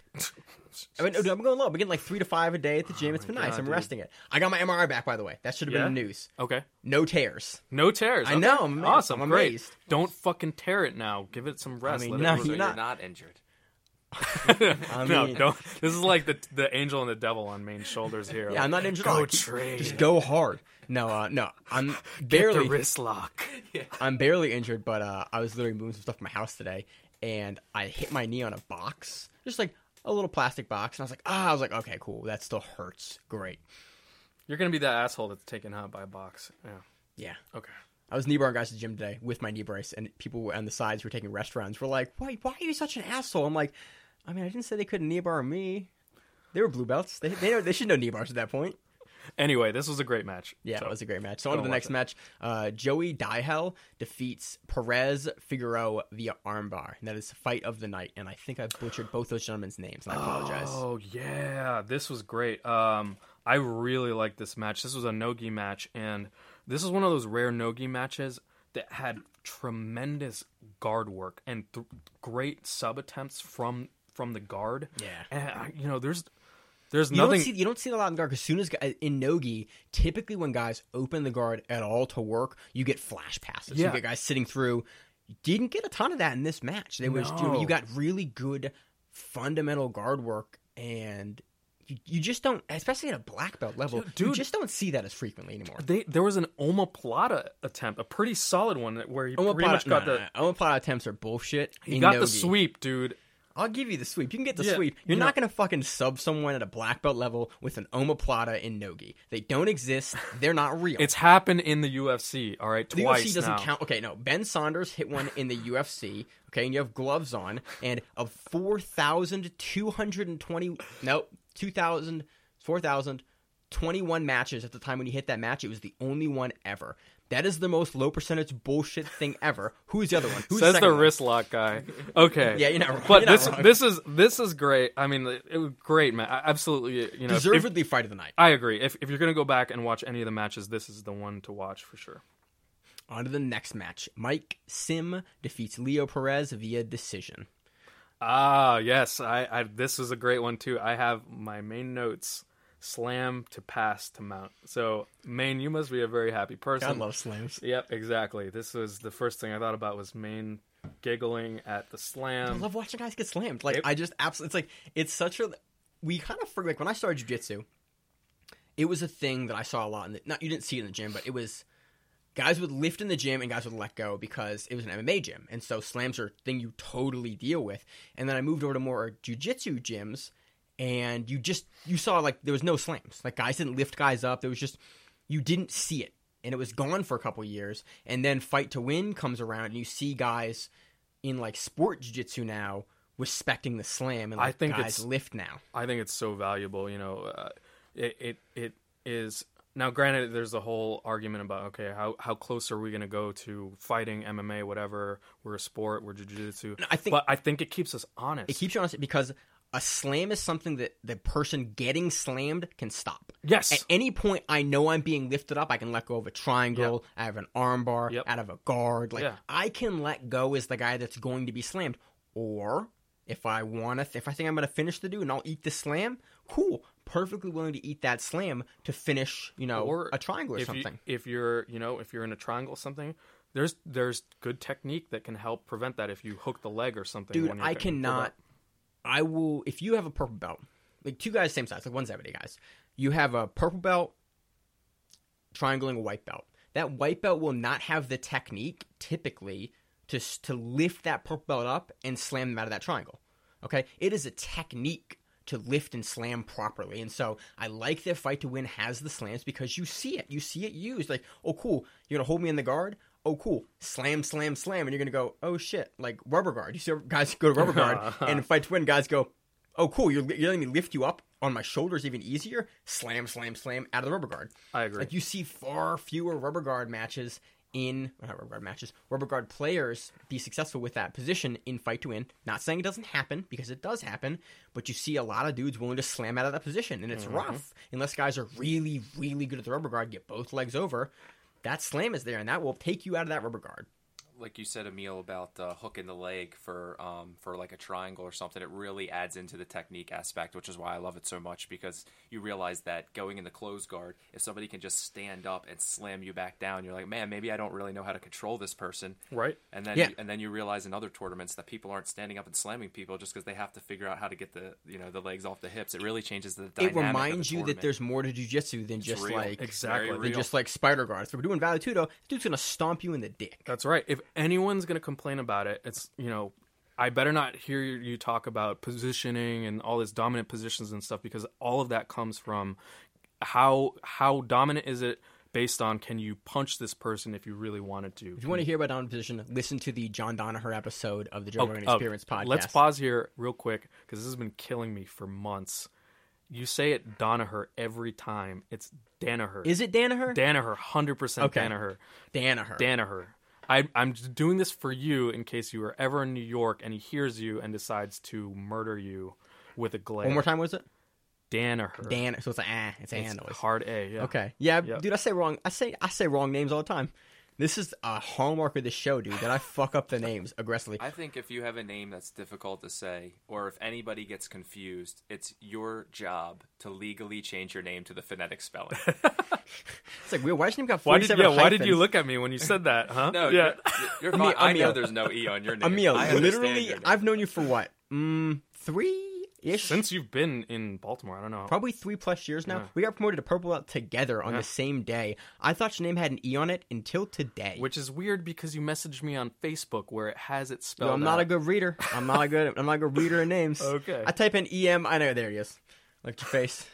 I mean, I'm going low. I'm getting like three to five a day at the gym. It's been nice. God, I'm dude. resting it. I got my M R I back, by the way. That should have Yeah? been news. Okay. No tears. No tears. I Okay. know, I'm amazed. Awesome. I'm Great. amazed. Don't fucking tear it now. Give it some rest. mean, Let no, it So you're you're not- not injured. I no, mean- don't. This is like the the angel and the devil on main shoulders here. Yeah, I'm not injured. Go at all. Keep- trade. Just go hard. No, uh, no. I'm Get barely the wrist lock. I'm barely injured, but uh, I was literally moving some stuff in my house today, and I hit my knee on a box, just like a little plastic box, and I was like, ah, I was like, okay, cool, that still hurts, great, You're gonna be that asshole that's taken out by a box. Yeah. yeah. Okay. I was knee barring guys at the gym today with my knee brace, and people on the sides who were taking rest rounds were like, why, why are you such an asshole? I'm like, I mean, I didn't say they couldn't knee bar me. They were blue belts. They they, know, they should know knee bars at that point. Anyway, this was a great match. Yeah, So, it was a great match. So go on to the watch next it. match. Uh, Joey Dihel defeats Perez Figueroa via armbar. And that is the fight of the night. And I think I butchered both those gentlemen's names, and I apologize. Oh yeah, this was great. Um, I really liked this match. This was a no-gi match, and this is one of those rare no-gi matches that had tremendous guard work and th- great sub attempts from from the guard. Yeah. and I, you know, there's there's You nothing. don't see you don't see it a lot in guard because soon as in nogi, typically when guys open the guard at all to work, you get flash passes. Yeah. You get guys sitting through. You didn't get a ton of that in this match. They was you, know, No. you got really good fundamental guard work, and you, you just don't, especially at a black belt level, you Dude. just don't see that as frequently anymore. They, there was an omoplata attempt, a pretty solid one where he pretty Omoplata, much got no, the no, no. Omoplata attempts are bullshit. he in got the no-gi. sweep, dude. I'll give you the sweep. You can get the Yeah, sweep. You're you not know- going to fucking sub someone at a black belt level with an omoplata in nogi. They don't exist. They're not real. It's happened in the U F C, all right, the twice U F C doesn't now. count. Okay, no. Ben Saunders hit one in the U F C. Okay, and you have gloves on. And of four thousand two hundred twenty, no, two thousand, four thousand twenty-one matches at the time when he hit that match, it was the only one ever. That is the most low percentage bullshit thing ever. Who's the other one? Who's Says the, the second one? wrist lock guy. Okay. Yeah, you're not wrong. But You're not this wrong. this is this is great. I mean, it, it was great, man. I- Absolutely, you know. if- Deservedly fight of the night. I agree. If if you're gonna go back and watch any of the matches, this is the one to watch for sure. On to the next match. Mike Sim defeats Leo Perez via decision. Ah, yes. I, I this is a great one too. I have my main notes: slam to pass to mount. So, Maine, you must be a very happy person. God love slams. Yep, exactly. This was the first thing I thought about was Maine giggling at the I slam. love watching guys get slammed. Like Yep. I just absolutely, it's like it's such a. We kind of forget like when I started jiu-jitsu, it was a thing that I saw a lot. In the, not you didn't see it in the gym, but it was guys would lift in the gym and guys would let go because it was an M M A gym, and so slams are a thing you totally deal with. And then I moved over to more jiu-jitsu gyms, and you just you saw like there was no slams. Like guys didn't lift guys up. There was just you didn't see it, and it was gone for a couple years. And then Fight to Win comes around, and you see guys in like sport jiu-jitsu now respecting the slam, and like I think guys it's- lift now. I think it's so valuable. You know, uh, it, it it is now. Granted, there's a whole argument about okay, how how close are we going to go to fighting M M A, whatever. We're a sport. We're jiu-jitsu. I think- but I think it keeps us honest. It keeps you honest because a slam is something that the person getting slammed can stop. Yes. At any point, I know I'm being lifted up. I can let go of a triangle, out of an armbar, Yep. out of a guard. Like Yeah. I can let go as the guy that's going to be slammed. Or if I want to, th- if I think I'm going to finish the dude and I'll eat the slam, cool. Perfectly willing to eat that slam to finish, you know, or a triangle or if something. You, if you're, you know, if you're in a triangle or something, there's there's good technique that can help prevent that if you hook the leg or something. Dude, when you're I getting pulled cannot. up. I will. If you have a purple belt, like two guys same size, like one seventy guys, you have a purple belt triangling a white belt. That white belt will not have the technique typically to s- to lift that purple belt up and slam them out of that triangle. Okay, it is a technique to lift and slam properly, and so I like that Fight to Win has the slams because you see it, you see it used. Like, oh cool, you're gonna hold me in the guard. Oh, cool. Slam, slam, slam. And you're going to go, oh, shit. Like rubber guard. You see guys go to rubber guard and Fight to Win. Guys go, oh, cool. You're, you're letting me lift you up on my shoulders even easier. Slam, slam, slam out of the rubber guard. I agree. Like you see far fewer rubber guard matches in, not rubber guard matches, rubber guard players be successful with that position in Fight to Win. Not saying it doesn't happen because it does happen, but you see a lot of dudes willing to slam out of that position. And it's Mm-hmm. rough unless guys are really, really good at the rubber guard, get both legs over. That slam is there, and that will take you out of that rubber guard. Like you said, Emil, about uh, hooking the leg for um, for like a triangle or something, it really adds into the technique aspect, which is why I love it so much, because you realize that going in the closed guard, if somebody can just stand up and slam you back down, you're like, man, maybe I don't really know how to control this person. Right. And then Yeah. you, and then you realize in other tournaments that people aren't standing up and slamming people just because they have to figure out how to get the you know the legs off the hips. It really changes the dynamic It reminds of the you that tournament. there's more to jiu-jitsu than just real. like Exactly. Very than real. just like spider guards. So we're doing Vale Tudo. This dude's gonna stomp you in the dick. That's right. If anyone's going to complain about it, it's, you know, I better not hear you talk about positioning and all this dominant positions and stuff, because all of that comes from how how dominant is it based on can you punch this person if you really wanted to. If you want to hear about dominant position, listen to the John Donaher episode of the Joe Oh, Rogan oh, Experience podcast. Let's pause here real quick because this has been killing me for months. You say it Donaher every time. It's Danaher. Is it Danaher? Danaher, one hundred percent Okay. Danaher. Danaher. Danaher. I, I'm just doing this for you in case you were ever in New York and he hears you and decides to murder you with a glare. One more time, was it? Danaher. Dan. So it's an ah. It's an It's noise. hard A. Yeah. Okay. Yeah, Yep. dude. I say wrong. I say I say wrong names all the time. This is a hallmark of the show, dude. That I fuck up the names aggressively. I think if you have a name that's difficult to say, or if anybody gets confused, it's your job to legally change your name to the phonetic spelling. It's like weird. Why does your name got Why did forty-seven yeah? Why did you hyphens? look at me when you said that? Huh? No, Yeah. you're, you're fine. Emil- I know Emil. there's no E on your name. Emil, I understand literally, your name. I've known you for what? Mm, three ish. Since you've been in Baltimore, I don't know. Probably three plus years now. Yeah. We got promoted to purple belt together on Yeah. the same day. I thought your name had an E on it until today. Which is weird because you messaged me on Facebook where it has it Yo, spelled I'm not out. a good reader. I'm not a good. I'm not a good reader of names. Okay. I type in E M. I know there he is. Look at your face.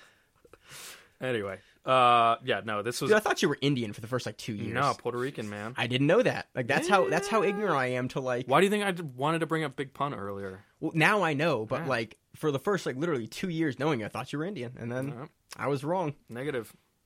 Anyway, uh, yeah, no, this was Dude, I thought you were Indian for the first like two years. no Puerto Rican, man. I didn't know that. Like that's how that's how ignorant I am to like. Why do you think I d- wanted to bring up Big Pun earlier? Well, now I know, but Yeah. like for the first like literally two years knowing you, I thought you were Indian, and then Yeah. I was wrong. Negative.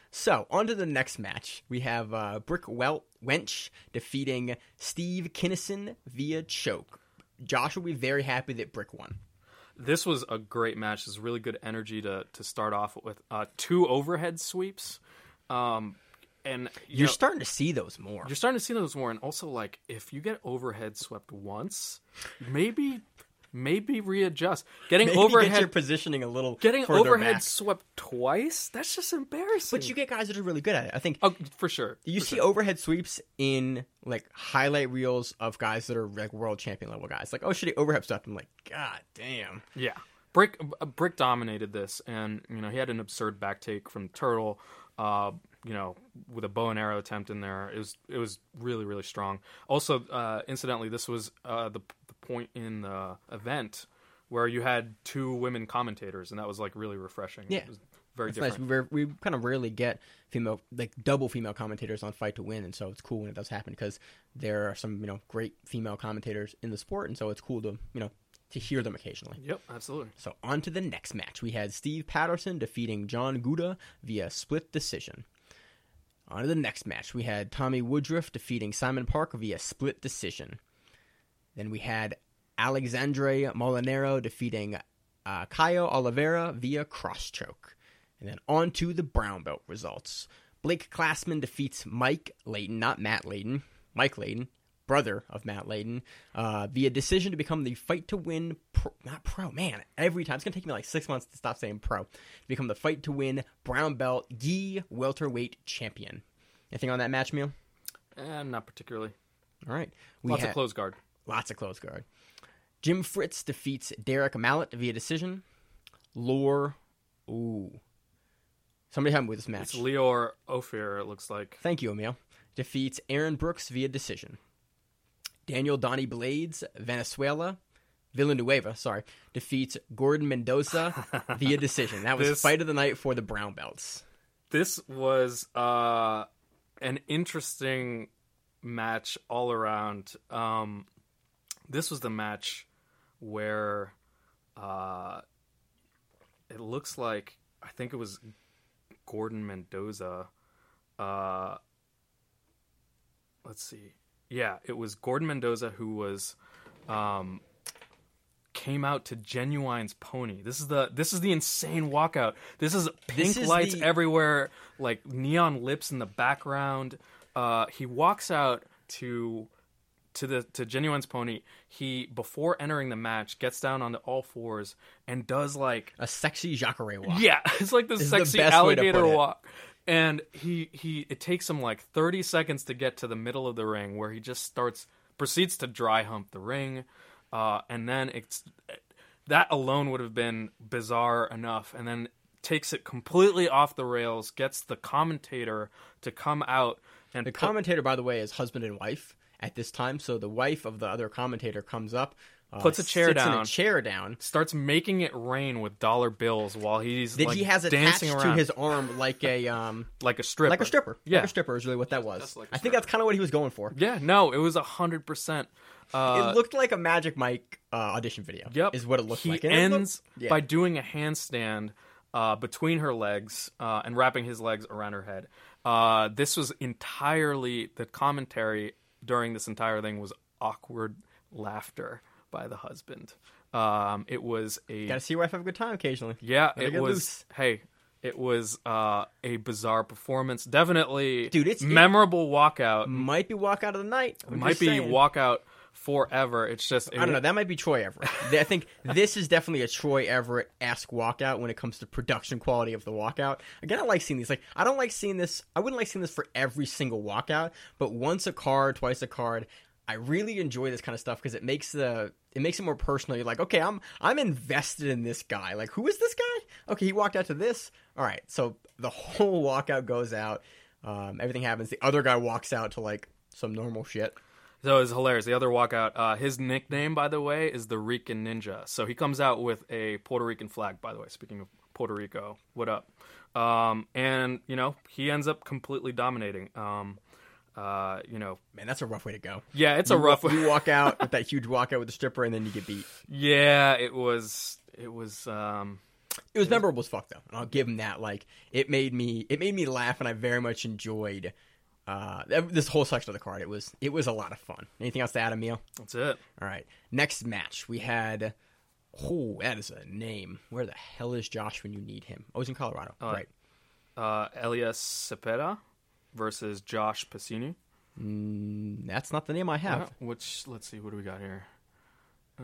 So, on to the next match. We have uh, Brick Wel- Wench defeating Steve Kinnison via choke. Josh will be very happy that Brick won. This was a great match. There's really good energy to, to start off with. Uh, two overhead sweeps. Um, and you You're know, starting to see those more. You're starting to see those more. And also, like, if you get overhead swept once, maybe... Maybe readjust. Getting Maybe overhead get your positioning a little Getting further overhead back. swept twice? That's just embarrassing. But you get guys that are really good at it. I think oh, for sure. you for see sure. overhead sweeps in like highlight reels of guys that are like world champion level guys. Like, oh shit, he overhead swept. I'm like, god damn. Yeah. Brick uh, Brick dominated this, and you know he had an absurd back take from Turtle, uh, you know, with a bow and arrow attempt in there. It was it was really really strong. Also, uh, incidentally, this was uh, the the point in the event where you had two women commentators, and that was like really refreshing. Yeah. It was very It's different. nice. We, rare- we kind of rarely get female, like double female commentators on Fight to Win, and so it's cool when it does happen because there are some, you know, great female commentators in the sport, and so it's cool to, you know, to hear them occasionally. Yep, absolutely. So on to the next match. We had Steve Patterson defeating John Gouda via split decision. On to the next match. We had Tommy Woodruff defeating Simon Park via split decision. Then we had Alexandre Molinero defeating uh, Caio Oliveira via cross choke. And then on to the brown belt results. Blake Classman defeats Mike Layton, not Matt Layton, Mike Layton, brother of Matt Layton, uh, via decision to become the Fight to Win, pro, not pro, man, every time. It's going to take me like six months to stop saying pro. To become the Fight to Win brown belt gi welterweight champion. Anything on that match, Meal? Eh, not particularly. All right. We Lots had- of close guard. Lots of close guard. Jim Fritz defeats Derek Mallet via decision. Lore, ooh. Somebody help me with this match. It's Leor Ophir, it looks like. Thank you, Emil. Defeats Aaron Brooks via decision. Daniel Donnie Blades, Venezuela, Villanueva, sorry, defeats Gordon Mendoza via decision. That was This- fight of the night for the brown belts. This was uh, an interesting match all around. Um, this was the match where uh, it looks like, I think it was Gordon Mendoza. Uh, let's see. Yeah, it was Gordon Mendoza who was um, came out to Genuine's pony. This is the this is the insane walkout. This is pink This is lights the- everywhere, like neon lips in the background. Uh, he walks out to to the to Genuine's pony. He, before entering the match, gets down onto all fours and does like A sexy Jacare walk. yeah, it's like this Is the sexy best way to alligator put it. walk. And he, he it takes him like thirty seconds to get to the middle of the ring where he just starts proceeds to dry hump the ring. Uh, and then it's that alone would have been bizarre enough, and then takes it completely off the rails, gets the commentator to come out and The put- commentator, by the way, is husband and wife at this time. So the wife of the other commentator comes up, uh, Puts a chair sits in down. a chair down. starts making it rain with dollar bills while he's That like, he has attached dancing to around his arm like a um like a stripper. like a stripper. Yeah. Like a stripper is really what that was. Just like a I think that's kind of what he was going for. Yeah, no, it was a hundred percent. Uh, It looked like a Magic Mike uh, audition video. Yep, is what it looked he like. And it ends looked- yeah. by doing a handstand uh, between her legs uh, and wrapping his legs around her head. Uh, this was entirely the commentary during this entire thing was awkward laughter by the husband. Um, it was a Gotta see your wife have a good time occasionally. yeah, Gotta it get was loose. hey. It was uh, a bizarre performance. Definitely, Dude, it's- it- memorable walkout. Might be walk out of the night. I'm Might just be saying. walkout forever. It's just I don't know. That might be Troy Everett. I think this is definitely a Troy Everett-esque walkout when it comes to production quality of the walkout. Again, I like seeing these. Like, I don't like seeing this. I wouldn't like seeing this for every single walkout, but once a card, twice a card. I really enjoy this kind of stuff because it makes the it makes it more personal. You're like, okay, I'm I'm invested in this guy. Like, who is this guy? Okay, he walked out to this. All right, so the whole walkout goes out. Um, everything happens. The other guy walks out to like some normal shit. So it was hilarious. The other walkout, uh, his nickname, by the way, is the Rican Ninja. So he comes out with a Puerto Rican flag, by the way. Speaking of Puerto Rico, what up? Um, and, you know, he ends up completely dominating. Um, uh, you know, Man, that's a rough way to go. yeah, it's You a rough wa- way. You walk out with that huge walkout with the stripper, and then you get beat. Yeah, it was, it was, um, It was memorable as fuck though, and I'll give him that. Like it made me, it made me laugh, and I very much enjoyed uh, this whole section of the card. It was, it was a lot of fun. Anything else to add, Emil? That's it. All right, next match we had. Oh, that is a name. Where the hell is Josh when you need him? Oh, he's in Colorado. Uh, right. Uh, Elias Cepeda versus Josh Pacini. Mm, that's not the name I have. Uh, which let's see, what do we got here? Uh,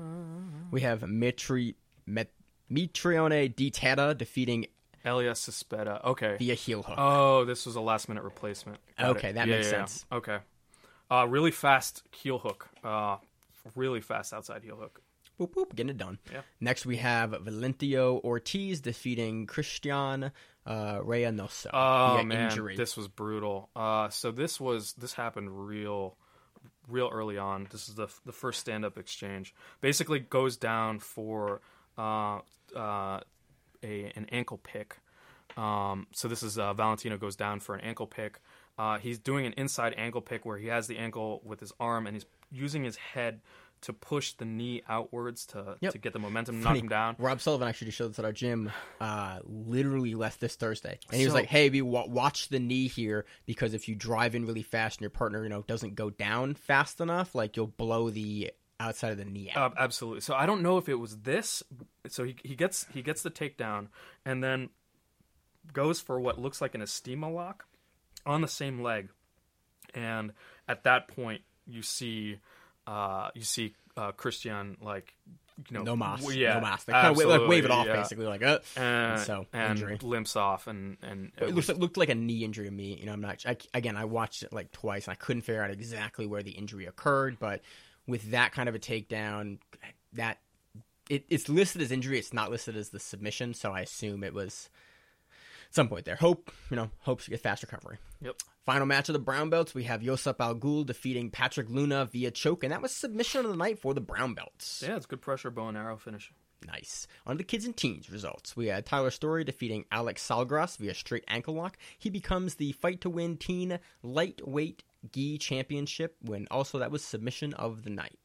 We have Mitri, Met, Mitrione Di Tata defeating Elias Cepeda. Okay. via heel hook. Oh, this was a last minute replacement. Got Okay, it. that Yeah, makes yeah, yeah. sense. Okay. Uh, really fast heel hook. Uh, really fast outside heel hook. Boop, boop, getting it done. Yeah. Next, we have Valentino Ortiz defeating Christian uh, Reynoso Oh via man, injury. this was brutal. Uh, so this was this happened real, real early on. This is the the first stand up exchange. Basically, goes down for uh, uh, a an ankle pick. Um, so this is uh, Valentino goes down for an ankle pick. Uh, he's doing an inside ankle pick where he has the ankle with his arm and he's using his head to push the knee outwards to Yep. to get the momentum, knock Funny, him down. Rob Sullivan actually just showed this at our gym. Uh, literally left this Thursday, and he was So- like, "Hey, we wa- watch the knee here because if you drive in really fast and your partner, you know, doesn't go down fast enough, like you'll blow the outside of the knee out." Uh, absolutely. So I don't know if it was this. So he he gets he gets the takedown and then goes for what looks like an Estima lock on the same leg, and at that point you see uh, you see uh, Christian like you know no mas, w- yeah, no mas. They kind of like wave it off yeah. basically, like, uh, and, so and injury. limps off and and But it it was- looks, looked like a knee injury to me. You know, I'm not. I, again, I watched it like twice, and I couldn't figure out exactly where the injury occurred. But with that kind of a takedown, that it, it's listed as injury. It's not listed as the submission, so I assume it was some point there. Hope you know, hopes to get fast recovery. Yep. Final match of the brown belts, we have Yosep Al Ghul defeating Patrick Luna via choke, and that was submission of the night for the brown belts. Yeah, it's good pressure bow and arrow finish. Nice. On to the kids and teens results. We had Tyler Story defeating Alex Salgras via straight ankle lock. He becomes the fight to win teen lightweight gi championship when also that was submission of the night.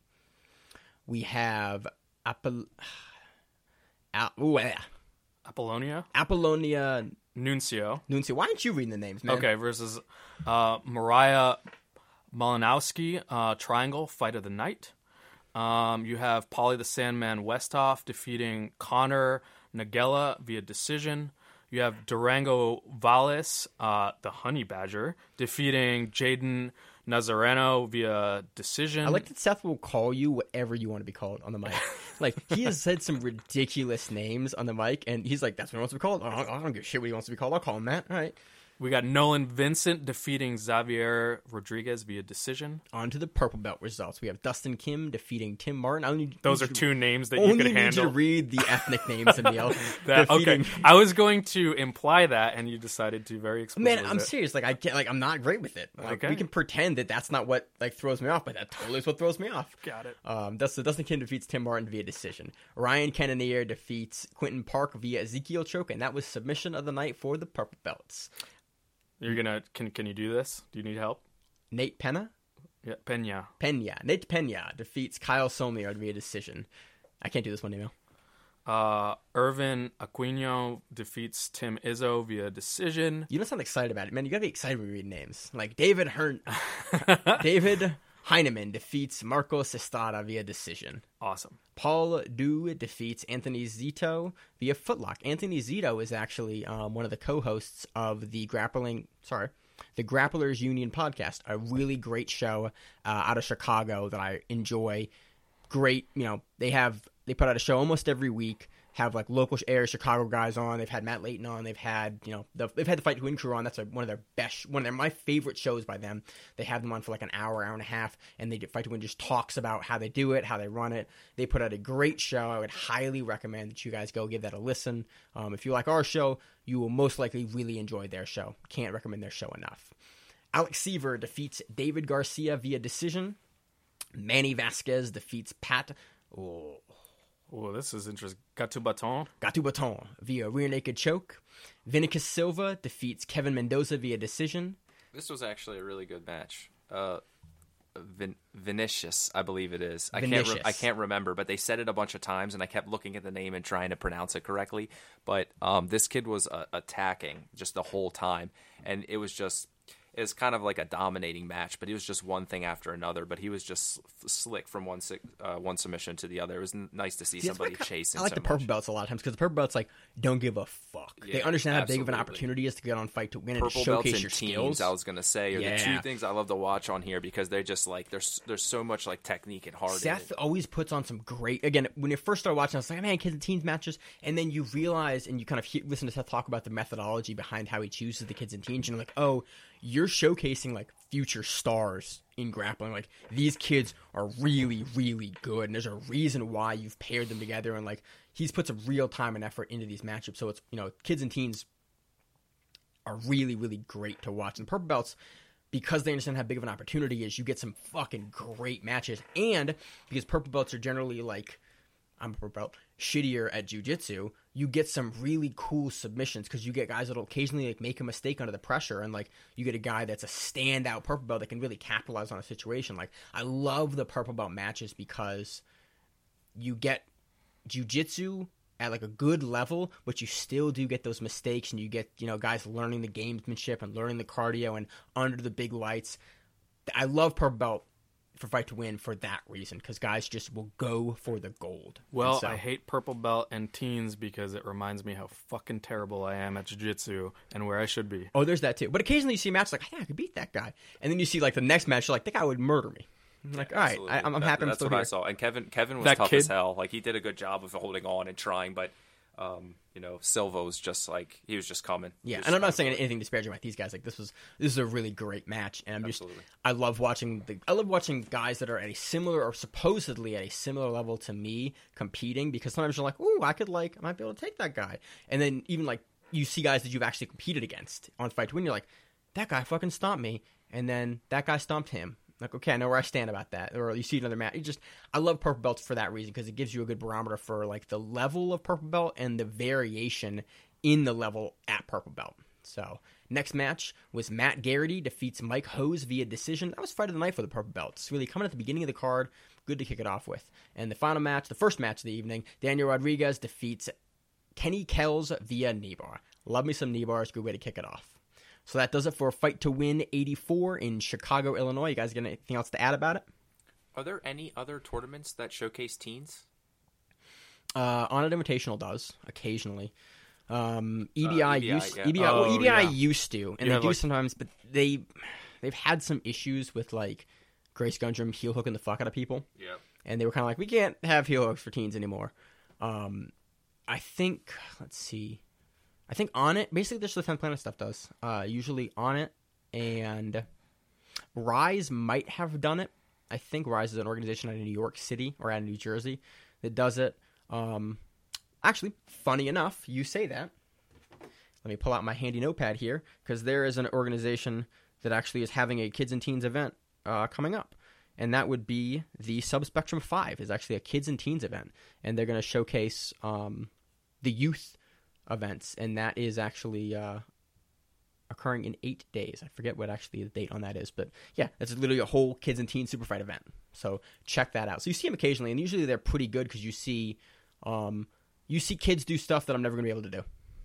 We have Apol- Al- ooh, yeah. Apollonia Apollonia Nuncio. Nuncio. Why aren't you reading the names, man? Okay, versus uh, Mariah Malinowski, uh, Triangle, Fight of the Night. Um, you have Paulie the Sandman Westhoff defeating Connor Nagella via decision. You have Durango Valles, uh, the Honey Badger, defeating Jaden Nazareno via decision. I like that Seth will call you whatever you want to be called on the mic. Like, he has said some ridiculous names on the mic, and he's like, that's what he wants to be called? I don't, I don't give a shit what he wants to be called. I'll call him that. All right. We got Nolan Vincent defeating Xavier Rodriguez via decision. On to the purple belt results. We have Dustin Kim defeating Tim Martin. I only Those are need two names that only you could need handle. you to read the ethnic names, Emil. That, Defeating- okay, I was going to imply that, and you decided to very explicitly. Man, I'm serious. Like I can't. Like I'm not great with it. Like Okay. we can pretend that that's not what like throws me off, but that totally is what throws me off. Got it. Um, Dustin, Dustin Kim defeats Tim Martin via decision. Ryan Cannonier defeats Quentin Park via Ezekiel choke, and that was submission of the night for the purple belts. You're gonna can can you do this? Do you need help? Nate Pena, Yeah, Pena. Pena, Nate Pena defeats Kyle Somiard via decision. I can't do this one, Emil. Uh, Irvin Aquino defeats Tim Izzo via decision. You don't sound excited about it, man. You gotta be excited when you read names. Like David Hearn, David Heineman defeats Marcos Estrada via decision. Awesome. Paul Du defeats Anthony Zito via footlock. Anthony Zito is actually um, one of the co-hosts of the Grappling, sorry, the Grapplers Union podcast, a really great show uh, out of Chicago that I enjoy. Great, you know, they have they put out a show almost every week. Have like local area Chicago guys on. They've had Matt Layton on. They've had you know the, they've had the Fight to Win crew on. That's like one of their best, one of their my favorite shows by them. They have them on for like an hour, hour and a half, and they do, Fight to Win just talks about how they do it, how they run it. They put out a great show. I would highly recommend that you guys go give that a listen. Um, if you like our show, you will most likely really enjoy their show. Can't recommend their show enough. Alex Seaver defeats David Garcia via decision. Manny Vasquez defeats Pat. Oh. Oh, this is interesting. Gatu Baton. Gatu Baton via rear naked choke. Vinicus Silva defeats Kevin Mendoza via decision. This was actually a really good match. Uh, Vin- Vinicius, I believe it is. I can't Vinicius. re- I can't remember, but they said it a bunch of times, and I kept looking at the name and trying to pronounce it correctly. But um, this kid was uh, attacking just the whole time, and it was just it was kind of like a dominating match. But he was just one thing after another. But he was just slick from one si- uh, one submission to the other. It was n- nice to see See, that's somebody why I, chasing. I like so the purple much. belts a lot of times because the purple belts like don't give a fuck. Yeah, they understand how big of an absolutely. opportunity it is to get on Fight to Win and Purple to belts showcase and your teams, skills. I was gonna say, are Yeah. the two things I love to watch on here because they're just like there's there's so much like technique and hard. Seth in it. always puts on some great. Again, when you first started watching, I was like, man, kids and teens matches, and then you realize and you kind of he- listen to Seth talk about the methodology behind how he chooses the kids and teens, and you're like, oh, you're showcasing like future stars in grappling. Like these kids are really, really good, and there's a reason why you've paired them together, and like he's put some real time and effort into these matchups. So it's you know, kids and teens are really, really great to watch, and purple belts, because they understand how big of an opportunity is, you get some fucking great matches. And because purple belts are generally like, I'm a purple belt, shittier at jiu-jitsu, you get some really cool submissions because you get guys that'll occasionally like make a mistake under the pressure, and like you get a guy that's a standout purple belt that can really capitalize on a situation. Like I love the purple belt matches because you get jiu-jitsu at like a good level, but you still do get those mistakes, and you get, you know, guys learning the gamesmanship and learning the cardio and under the big lights. I love purple belt for Fight to Win for that reason, because guys just will go for the gold. Well, And so- I hate purple belt and teens because it reminds me how fucking terrible I am at jiu-jitsu and where I should be. Oh, there's that too. But occasionally you see a match like, hey, I could beat that guy. And then you see like the next match, you're like, that guy would murder me. I'm like, all right, Absolutely. I, I'm, I'm That- happy I'm That's still what here. I saw. And Kevin, Kevin was That tough kid- as hell. Like he did a good job of holding on and trying, but um, you know, Silva was just like he was just coming. He Yeah, was and I'm not just saying coming. anything disparaging about these guys. Like this was this is a really great match, and I'm Absolutely. just I love watching the I love watching guys that are at a similar or supposedly at a similar level to me competing, because sometimes you're like, ooh, I could like I might be able to take that guy, and then even like you see guys that you've actually competed against on Fight to Win, you're like, that guy fucking stomped me, and then that guy stomped him. Like, okay, I know where I stand about that. Or you see another match. You just, I love purple belts for that reason, because it gives you a good barometer for like the level of purple belt and the variation in the level at purple belt. So next match was Matt Garrity defeats Mike Hose via decision. That was fight of the night for the purple belts. Really coming at the beginning of the card. Good to kick it off with. And the final match, the first match of the evening, Daniel Rodriguez defeats Kenny Kells via knee bar. Love me some knee bars. Good way to kick it off. So that does it for Fight to Win eighty-four in Chicago, Illinois. You guys got anything else to add about it? Are there any other tournaments that showcase teens? Uh, Honor Invitational does occasionally. Um, E B I Uh, E B I, used yeah. E B I, Oh, well, E B I yeah. used to, and You they have, do like- sometimes, but they they've had some issues with like Grace Gundrum heel hooking the fuck out of people, Yeah. and they were kind of like, we can't have heel hooks for teens anymore. Um, I think let's see, I think On It basically just the Tenth Planet stuff does. Uh, usually On It and Rise might have done it. I think Rise is an organization out of New York City or out of New Jersey that does it. Um, actually, funny enough, you say that. Let me pull out my handy notepad here, because there is an organization that actually is having a kids and teens event uh, coming up. And that would be the Subspectrum five is actually a kids and teens event. And they're going to showcase um, the youth events. And that is actually uh, occurring in eight days. I forget what actually the date on that is. But yeah, it's literally a whole kids and teens super fight event. So check that out. So you see them occasionally, and usually they're pretty good because you see, um, you see kids do stuff that I'm never going to be able to do.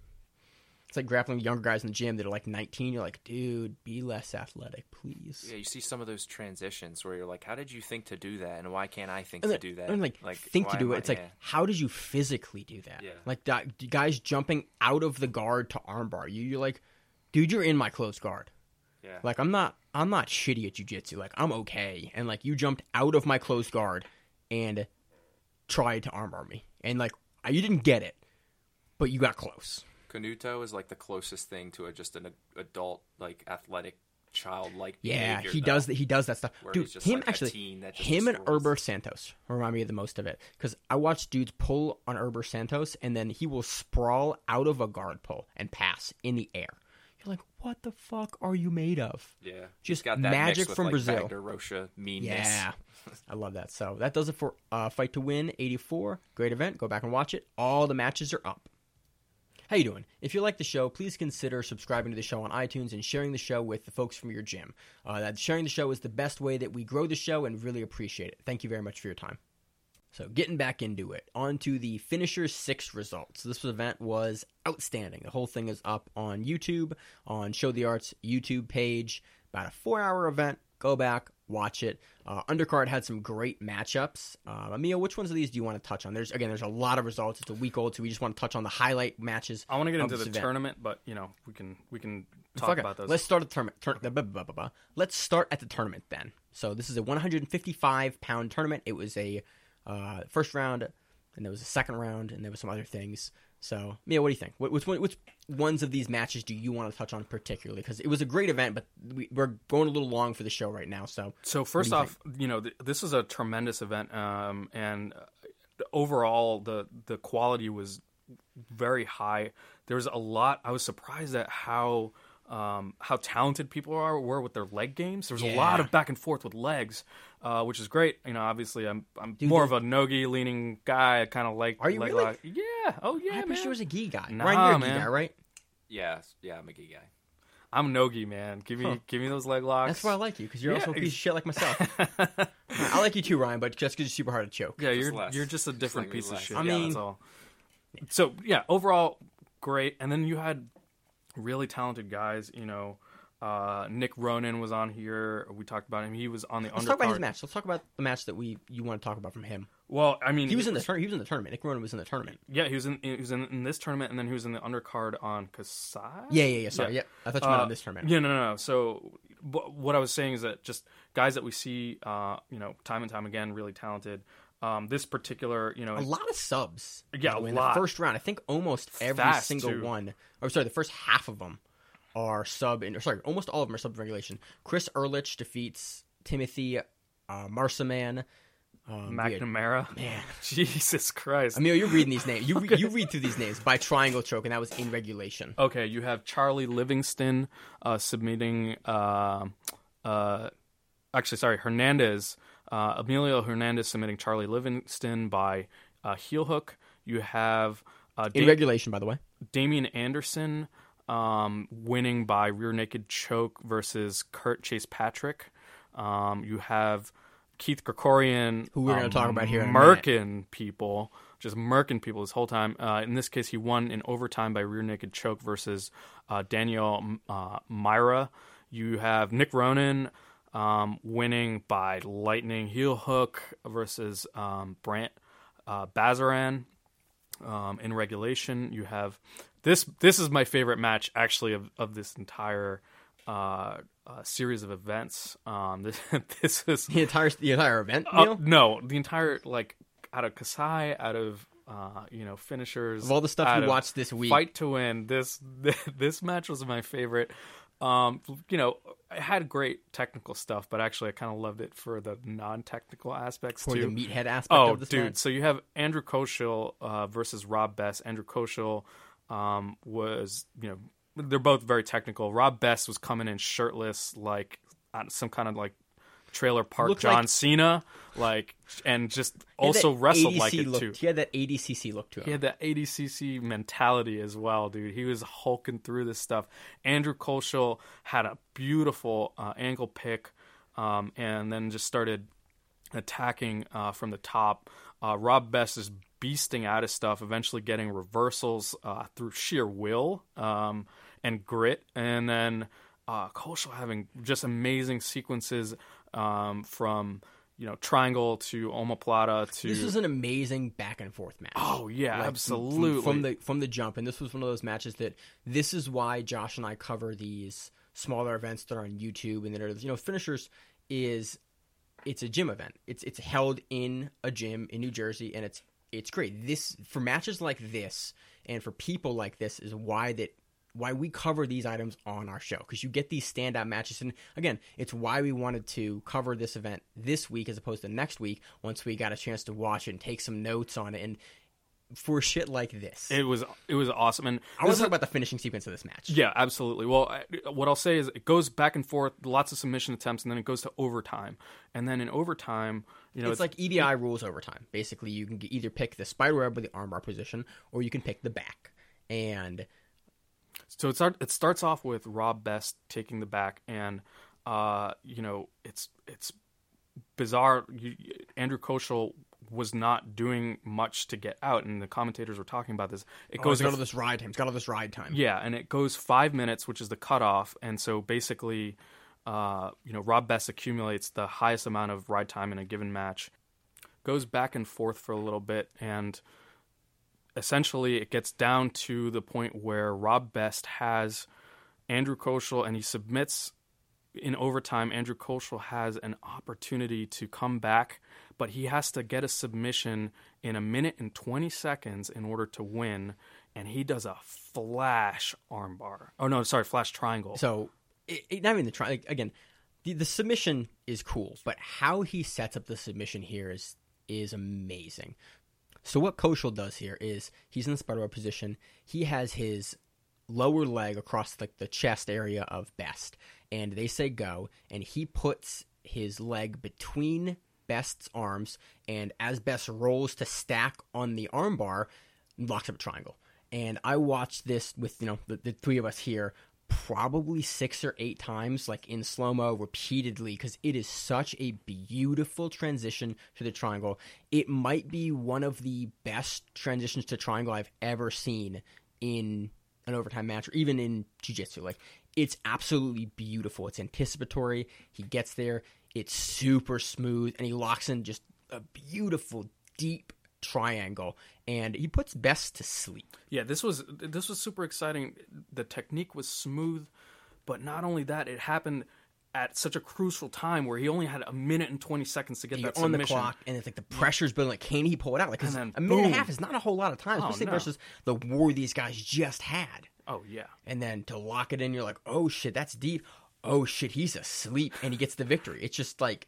It's like grappling with younger guys in the gym that are like nineteen. You're like, dude, be less athletic, please. Yeah, you see some of those transitions where you're like, how did you think to do that, and why can't I think And to like, do that? and like, think to why do am it. I- It's like, yeah. how did you physically do that? Yeah. Like that, guys jumping out of the guard to armbar you. You're like, dude, you're in my close guard. Yeah. Like I'm not, I'm not shitty at jiu-jitsu. Like I'm okay. And like you jumped out of my close guard and tried to armbar me, and like you didn't get it, but you got close. Canuto is like the closest thing to a, just an adult, like athletic, childlike. Yeah, behavior, he though, does that. He does that stuff, where dude. he's just Him like a actually, teen that just him and destroys. Herber Santos remind me of the most of it, because I watched dudes pull on Herber Santos, and then he will sprawl out of a guard pull and pass in the air. You're like, what the fuck are you made of? Yeah, Just He's got that magic mixed with, from like, Brazil. Wagner Rocha meanness. Yeah, I love that. So that does it for uh, Fight to Win eighty-four. Great event. Go back and watch it. All the matches are up. How you doing? If you like the show, please consider subscribing to the show on iTunes and sharing the show with the folks from your gym. Uh, that sharing the show is the best way that we grow the show and really appreciate it. Thank you very much for your time. So getting back into it, on to the Finisher six results. This event was outstanding. The whole thing is up on YouTube, on Show the Arts YouTube page. About a four-hour event. Go back, watch it. Uh, undercard had some great matchups. Uh, Emil, which ones of these do you want to touch on? There's again, there's a lot of results. It's a week old, so we just want to touch on the highlight matches. I want to get into this the event. tournament, but you know we can we can talk Fuck it. about those. Let's start at the tournament. Tur- blah, blah, blah, blah, blah. Let's start at the tournament then. So this is a one hundred fifty-five pound tournament. It was a uh, first round, and there was a second round, and there was some other things. So, Mia, what do you think? What, which, one, which ones of these matches do you want to touch on particularly? Because it was a great event, but we, we're going a little long for the show right now. So, so first you off, you know, th- this is a tremendous event, um, and uh, overall, the the quality was very high. There was a lot. I was surprised at how um, how talented people are were with their leg games. There was Yeah. a lot of back and forth with legs, uh, which is great. You know, obviously, I'm I'm Dude, more the- of a nogi leaning guy. I kind of like. Are you leg really? lock. Yeah. Oh yeah, I man. wish there was a gi guy. Nah, Ryan, you're a gi man. guy, right? Yeah, yeah, I'm a geek guy. I'm nogi, man. Give me Huh. give me those leg locks. That's why I like you, because you're Yeah, also a piece ex- of shit like myself. I like you too, Ryan, but just because you're super hard to choke. Yeah, Just you're less. you're just a different Slightly piece less. of shit. I yeah, mean- that's all. So yeah, overall great. And then you had really talented guys. You know, uh, Nick Ronan was on here. We talked about him. He was on the Let's undercard. talk about his match. Let's talk about the match that we you want to talk about from him. Well, I mean, He was in the tour- he was in the tournament. Nick Ronan was in the tournament. Yeah, he was in he was in, in this tournament, and then he was in the undercard on Kasai. Yeah, yeah, yeah. Sorry, yeah. I thought you meant Uh, on this tournament. Yeah, no, no, no. So but what I was saying is that just guys that we see, uh, you know, time and time again, really talented. Um, this particular, you know, A lot of subs. Yeah, by the way, a in lot. The first round, I think almost every Fast, single too. one. Or sorry, the first half of them are sub. In, or sorry, almost all of them are sub regulation. Chris Ehrlich defeats Timothy uh, Marsaman. Um, we had- McNamara. man, Jesus Christ. Emil, you're reading these names. You re- you read through these names by triangle choke, and that was in regulation. Okay, you have Charlie Livingston uh, submitting. Uh, uh, actually, sorry, Hernandez. Uh, Emilio Hernandez submitting Charlie Livingston by uh, heel hook. You have uh, In Da- regulation, by the way. Damian Anderson um, winning by rear naked choke versus Kurt Chase Patrick. Um, you have Keith Krikorian, Who we're gonna talk about here in a minute. murking people, just murking people this whole time. Uh, in this case, he won in overtime by rear naked choke versus uh, Daniel uh, Myra. You have Nick Ronan um, winning by lightning heel hook versus um, Brant uh, Bazaran. Um, in regulation, you have this. This is my favorite match, actually, of, of this entire uh, uh, series of events. Um, this, this is The entire the entire event. uh, Emil? no, the entire like out of Kasai, out of uh, you know finishers, Of all the stuff out you of watched this week. Fight to win. This this match was my favorite. Um, you know, it had great technical stuff, but actually, I kind of loved it for the non-technical aspects For too. the meathead aspect Oh, of this dude! match. So you have Andrew Koschel uh, versus Rob Best. Andrew Koschel um, was, you know, they're both very technical. Rob Best was coming in shirtless, like on some kind of like trailer park Looked John like- Cena, like, and just He had also that wrestled A D C like it look, too. He had that A D C C look to him. He had that A D C C mentality as well, dude. He was hulking through this stuff. Andrew Koschel had a beautiful uh, angle pick, um, and then just started attacking uh, from the top. Uh, Rob Best is beasting out of stuff, eventually getting reversals uh, through sheer will um, and grit, and then uh, Koschel having just amazing sequences um, from you know triangle to omoplata to This was an amazing back and forth match. oh yeah, Like, absolutely from, from the from the jump, and this was one of those matches that this is why Josh and I cover these smaller events that are on YouTube and that are you know finishers is it's a gym event. It's it's held in a gym in New Jersey, and it's it's great. This for matches like this and for people like this is why that why we cover these items on our show, because you get these standout matches. And again, it's why we wanted to cover this event this week as opposed to next week once we got a chance to watch it and take some notes on it. And for shit like this, It was it was awesome, and I want this to talk is- about the finishing sequence of this match. yeah, absolutely. Well, I, what I'll say is it goes back and forth, lots of submission attempts, and then it goes to overtime, and then in overtime, you know, It's like E D I rules overtime. Basically, you can either pick the spider web or the armbar position, or you can pick the back. And So it start it starts off with Rob Best taking the back, and uh, you know it's it's bizarre. You, Andrew Koschel was not doing much to get out, and the commentators were talking about this. It oh, goes he's got all this ride time. He's got all this ride time. Yeah, and it goes five minutes, which is the cutoff, and so basically, uh, you know, Rob Best accumulates the highest amount of ride time in a given match, goes back and forth for a little bit, and essentially it gets down to the point where Rob Best has Andrew Koschel, and he submits in overtime. Andrew Koschel has an opportunity to come back, but he has to get a submission in a minute and twenty seconds in order to win, and he does a flash armbar. Oh, no, sorry, flash triangle. So, it, it, not even the triangle. Again, the, the submission is cool, but how he sets up the submission here is is amazing. So what Koschel does here is he's in the spider web position. He has his lower leg across like the chest area of Best, and they say go, and he puts his leg between Best's arms, and as Best rolls to stack on the armbar, locks up a triangle. And I watched this with, you know, the, the three of us here probably six or eight times, like in slow-mo repeatedly, because it is such a beautiful transition to the triangle. It might be one of the best transitions to triangle I've ever seen in an overtime match, or even in jiu-jitsu. Like, it's absolutely beautiful. It's anticipatory. He gets there. It's super smooth, and he locks in just a beautiful, deep triangle, and he puts Best to sleep. Yeah, this was this was super exciting. The technique was smooth, but not only that, it happened at such a crucial time where he only had a minute and twenty seconds to get You're that on submission. the clock, and it's like the pressure's building. Like, can he pull it out? Like, 'cause And then a minute and a boom. half is not a whole lot of time, Oh, especially no. versus the war these guys just had. Oh yeah, And then to lock it in, you're like, oh shit, that's deep. Oh shit, he's asleep, and he gets the victory. It's just like,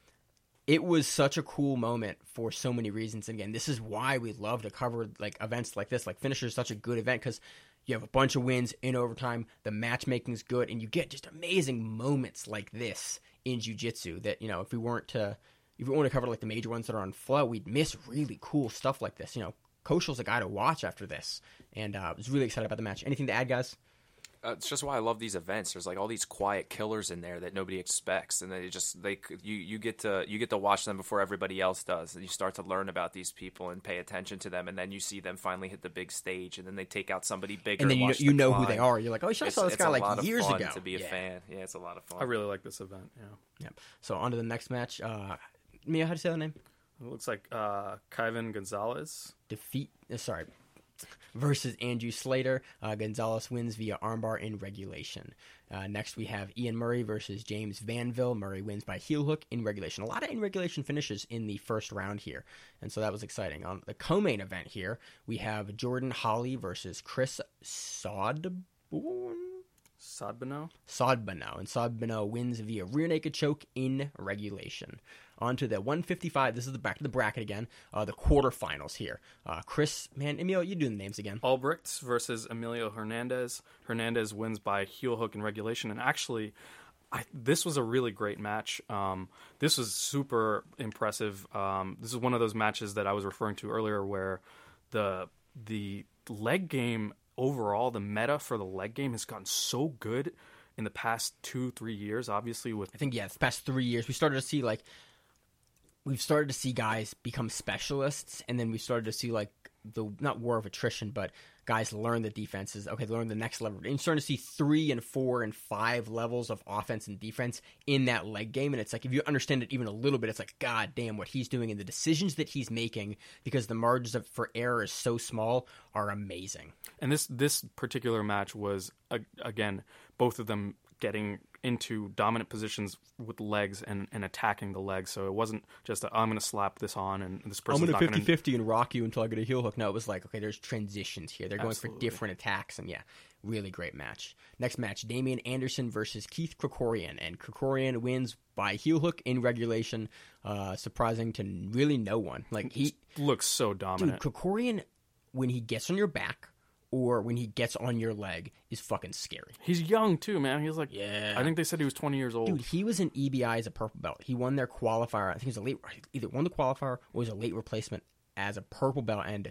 it was such a cool moment for so many reasons. And again, this is why we love to cover like events like this. Like, Finisher is such a good event because you have a bunch of wins in overtime, the matchmaking is good, and you get just amazing moments like this in jiu-jitsu that, you know, if we weren't to if we weren't to cover like the major ones that are on Flow, we'd miss really cool stuff like this. You know, Koshel's a guy to watch after this, and uh, I was really excited about the match. Anything to add, guys? Uh, it's just why I love these events. There's like all these quiet killers in there that nobody expects, and they just they you you get to you get to watch them before everybody else does, and you start to learn about these people and pay attention to them, and then you see them finally hit the big stage, and then they take out somebody bigger, And then you know, watch you the know who climb. they are. You're like, oh, shit, I It's, saw this it's guy a like lot of years fun ago. to be a Yeah. fan. Yeah, it's a lot of fun. I really like this event. Yeah, Yeah. So on to the next match. Uh, Mia, how do you say the name? it looks like uh, Kyvan Gonzalez. Defeat. Uh, sorry. Versus Andrew Slater. Uh, Gonzalez wins via armbar in regulation. Uh, next, we have Ian Murray versus James Vanville. Murray wins by heel hook in regulation. A lot of in regulation finishes in the first round here, and so that was exciting. On the co-main event here, we have Jordan Holly versus Chris Sodborn. Sadbano. Sodbano, and Sodbano wins via rear naked choke in regulation. On to the one fifty-five. This is the back to the bracket again. Uh, the quarterfinals here. Uh, Chris, man, Emilio, you do the names again. Albrecht versus Emilio Hernandez. Hernandez wins by heel hook in regulation, and actually, I, this was a really great match. Um, this was super impressive. Um, this is one of those matches that I was referring to earlier, where the the leg game overall, the meta for the leg game has gotten so good in the past two, three years. Obviously, with I think, yeah, the past three years, we started to see, like, we've started to see guys become specialists, and then we started to see, like, the, not war of attrition, but guys learn the defenses. Okay, learn the next level. And you're starting to see three and four and five levels of offense and defense in that leg game. And it's like, if you understand it even a little bit, it's like, God damn, what he's doing and the decisions that he's making, because the margins of, for error is so small, are amazing. And this this particular match was, uh, again, both of them getting into dominant positions with legs and, and attacking the legs. So it wasn't just, a, I'm going to slap this on and this person's I'm going not to going to... fifty-fifty and rock you until I get a heel hook. No, it was like, okay, there's transitions here. They're going Absolutely. for different attacks. And yeah, really great match. Next match, Damian Anderson versus Keith Krikorian. And Krikorian wins by heel hook in regulation. Uh, surprising to really no one. Like, he... looks so Dude, dominant. Krikorian, when he gets on your back or when he gets on your leg, is fucking scary. He's young too, man. He's like, Yeah. I think they said he was twenty years old. Dude, he was in E B I as a purple belt. He won their qualifier. I think he was a late, either won the qualifier or was a late replacement as a purple belt. And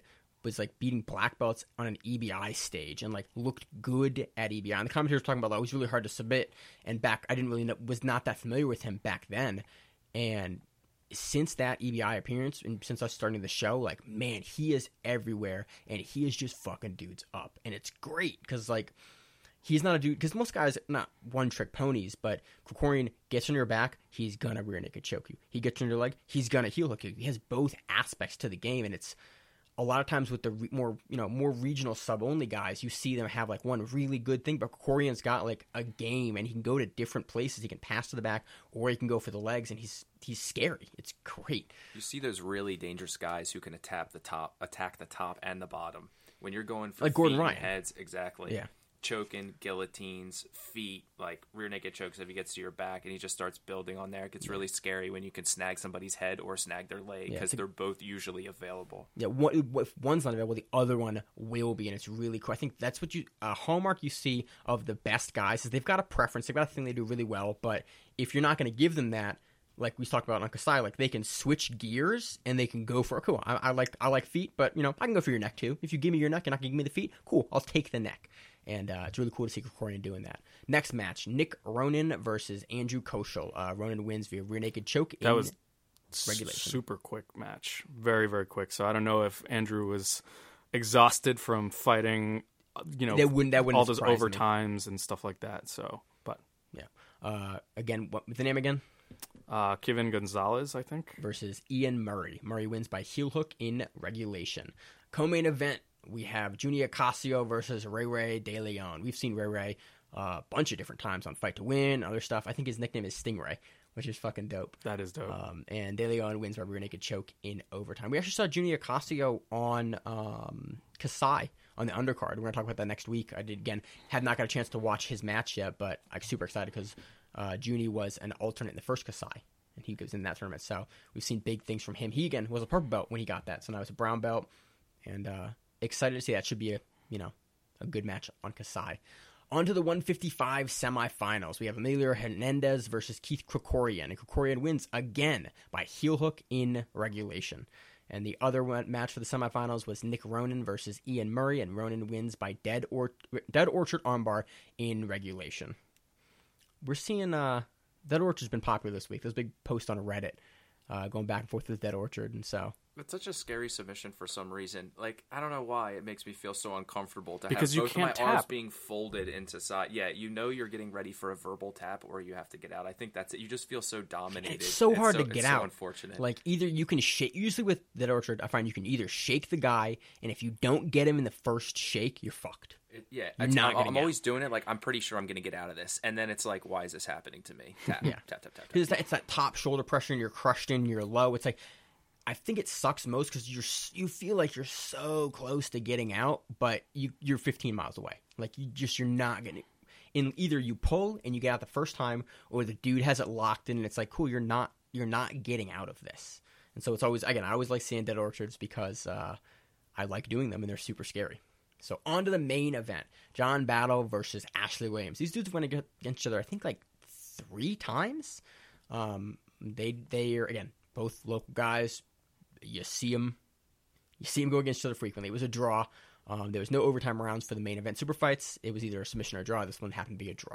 was like beating black belts on an E B I stage and like looked good at E B I. And the commentators were talking about that it was really hard to submit. And back, I didn't really know, was not that familiar with him back then. And since that E B I appearance and since us starting the show, like, man, he is everywhere and he is just fucking dudes up. And it's great because, like, he's not a dude, because most guys are not one-trick ponies, but Krikorian gets on your back, he's gonna rear naked choke you. He gets on your leg, he's gonna heel hook you. He has both aspects to the game, and it's a lot of times with the re- more, you know, more regional sub-only guys, you see them have like one really good thing, but Krikorian's got like a game, and he can go to different places. He can pass to the back, or he can go for the legs, and he's he's scary. It's great. You see those really dangerous guys who can attack the top, attack the top and the bottom. When you're going for Like Gordon feet Ryan. and heads, exactly. Yeah. Choking, guillotines, feet, like rear naked chokes if he gets to your back, and he just starts building on there. It gets really scary when you can snag somebody's head or snag their leg, Yeah, because it's a- they're both usually available. Yeah, one, if one's not available, the other one will be, and it's really cool. I think that's what you a hallmark you see of the best guys is they've got a preference, they've got a thing they do really well. But if you're not going to give them that, like we talked about on Kasai, like they can switch gears and they can go for cool. I, I like I like feet, but you know I can go for your neck too. If you give me your neck, you're not going to give me the feet. Cool, I'll take the neck. And uh, it's really cool to see Krikorian doing that. Next match, Nick Ronan versus Andrew Koschel. Uh, Ronan wins via rear naked choke in That was regulation. super quick match, very very quick. So I don't know if Andrew was exhausted from fighting, uh, you know, That wouldn't- that wouldn't all those surprise me. overtimes and stuff like that. So, but Yeah. Uh, again, what was the name again? uh, Kevin Gonzalez, I think. Versus Ian Murray. Murray wins by heel hook in regulation. Co-main event, we have Junior Casio versus Ray Ray De Leon. We've seen Ray Ray uh, a bunch of different times on Fight to Win, other stuff. I think his nickname is Stingray, which is fucking dope. That is dope. Um, and De Leon wins by rear naked choke in overtime. We actually saw Junior Casio on um, Kasai on the undercard. We're going to talk about that next week. I did, again, had not got a chance to watch his match yet, but I'm super excited because uh, Junie was an alternate in the first Kasai, and he goes in that tournament. So we've seen big things from him. He, again, was a purple belt when he got that, so now it's a brown belt, and uh, excited to see that. Should be a, you know, a good match on Kasai. On to the one fifty-five semifinals. We have Emilio Hernandez versus Keith Krikorian. And Krikorian wins again by heel hook in regulation. And the other one, match for the semifinals was Nick Ronan versus Ian Murray. And Ronan wins by Dead, or- Dead Orchard armbar in regulation. We're seeing uh, Dead Orchard's been popular this week. There's a big post on Reddit uh, going back and forth with Dead Orchard. And so... It's such a scary submission for some reason. Like, I don't know why it makes me feel so uncomfortable to Because have you both can't of my arms tap. being folded into side. Yeah, you know you're getting ready for a verbal tap, or you have to get out. I think that's it. You just feel so dominated. It's so hard to it's get so out. Unfortunate. Like, either you can shake. Usually with Dead Orchard, I find you can either shake the guy, and if you don't get him in the first shake, you're fucked. It- yeah, You're it's- not I'm, getting I'm out. always doing it. Like, I'm pretty sure I'm going to get out of this, and then it's like, why is this happening to me? Tap, Yeah. tap, tap, tap, tap. Because it's, that- it's that top shoulder pressure, and you're crushed in, you're low. It's like, I think it sucks most because you're s- you feel like you're so close to getting out, but you you're fifteen miles away. Like you just you're not gonna. In either you pull and you get out the first time, or the dude has it locked in, and it's like, cool, you're not you're not getting out of this. And so it's always, again, I always like seeing Dead Orchards because uh, I like doing them and they're super scary. So on to the main event, John Battle versus Ashley Williams. These dudes went against each other, I think, like three times. Um, they they are, again, both local guys. You see them, you see them go against each other frequently. It was a draw. Um, there was no overtime rounds for the main event super fights. It was either a submission or a draw. This one happened to be a draw.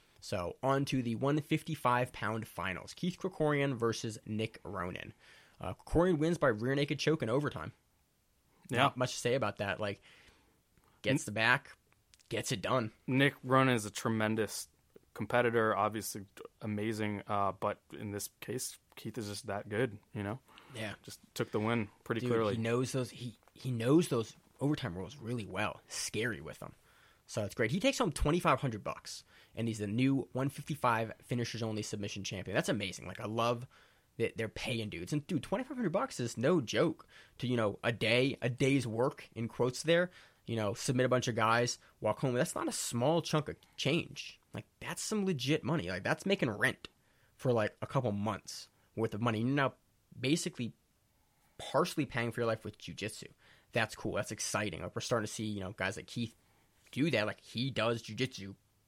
So on to the one fifty-five pound finals. Keith Krikorian versus Nick Ronan. Uh, Krikorian wins by rear naked choke in overtime. Yeah. Not much to say about that. Like, gets the back, gets it done. Nick Ronan is a tremendous competitor, obviously amazing, uh, but in this case, Keith is just that good, you know? Yeah. Just took the win pretty Dude, clearly. he knows those he, he knows those overtime rules really well. Scary with them. So it's great. He takes home twenty-five hundred bucks, and he's the new one fifty-five finishers only submission champion. That's amazing. Like, I love that they're paying dudes. And dude, twenty-five hundred bucks is no joke to, you know, a day, a day's work in quotes there. You know, submit a bunch of guys, walk home. That's not a small chunk of change. Like, that's some legit money. Like, that's making rent for like a couple months worth of money. You're now basically partially paying for your life with jiu-jitsu. That's cool. That's exciting. Like, we're starting to see, you know, guys like Keith do that. Like, he does jiu-jitsu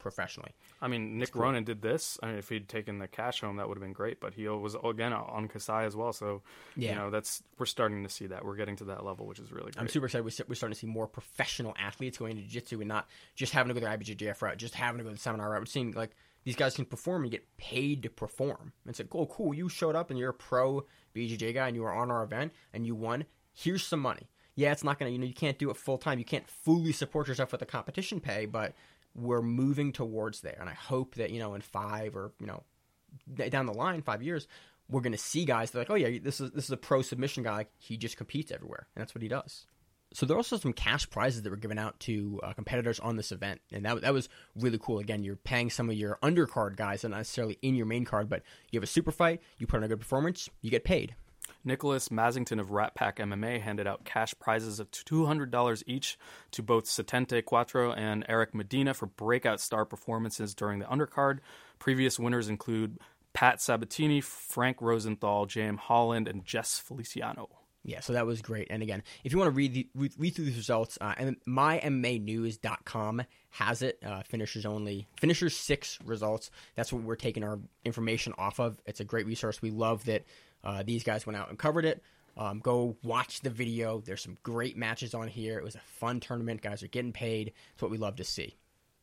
professionally. I mean, Nick cool. Ronan did this. I mean, if he'd taken the cash home, that would have been great. But he was again on Kasai as well. So Yeah. you know, that's we're starting to see that we're getting to that level, which is really great. I'm super excited. We- We're starting to see more professional athletes going into jiu-jitsu and not just having to go the I B J J F route, just having to go the seminar route. We're seeing like these guys can perform and get paid to perform. And it's like, oh, cool, you showed up and you're a pro B J J guy and you were on our event and you won. Here's some money. Yeah, it's not going to, you know, you can't do it full time. You can't fully support yourself with the competition pay, but we're moving towards there. And I hope that, you know, in five or, you know, down the line, five years, we're going to see guys that are like, oh yeah, this is this is a pro submission guy. Like, he just competes everywhere. And that's what he does. So there are also some cash prizes that were given out to uh, competitors on this event, and that that was really cool. Again, you're paying some of your undercard guys, not necessarily in your main card, but you have a super fight, you put on a good performance, you get paid. Nicholas Mazington of Rat Pack M M A handed out cash prizes of two hundred dollars each to both Setente Quattro and Eric Medina for breakout star performances during the undercard. Previous winners include Pat Sabatini, Frank Rosenthal, James Holland, and Jess Feliciano. Yeah, so that was great. And again, if you want to read the, read, read through these results, uh, and my M M A news dot com has it. Uh, finishers only, finishers six results. That's what we're taking our information off of. It's a great resource. We love that uh, these guys went out and covered it. Um, go watch the video. There's some great matches on here. It was a fun tournament. Guys are getting paid. It's what we love to see.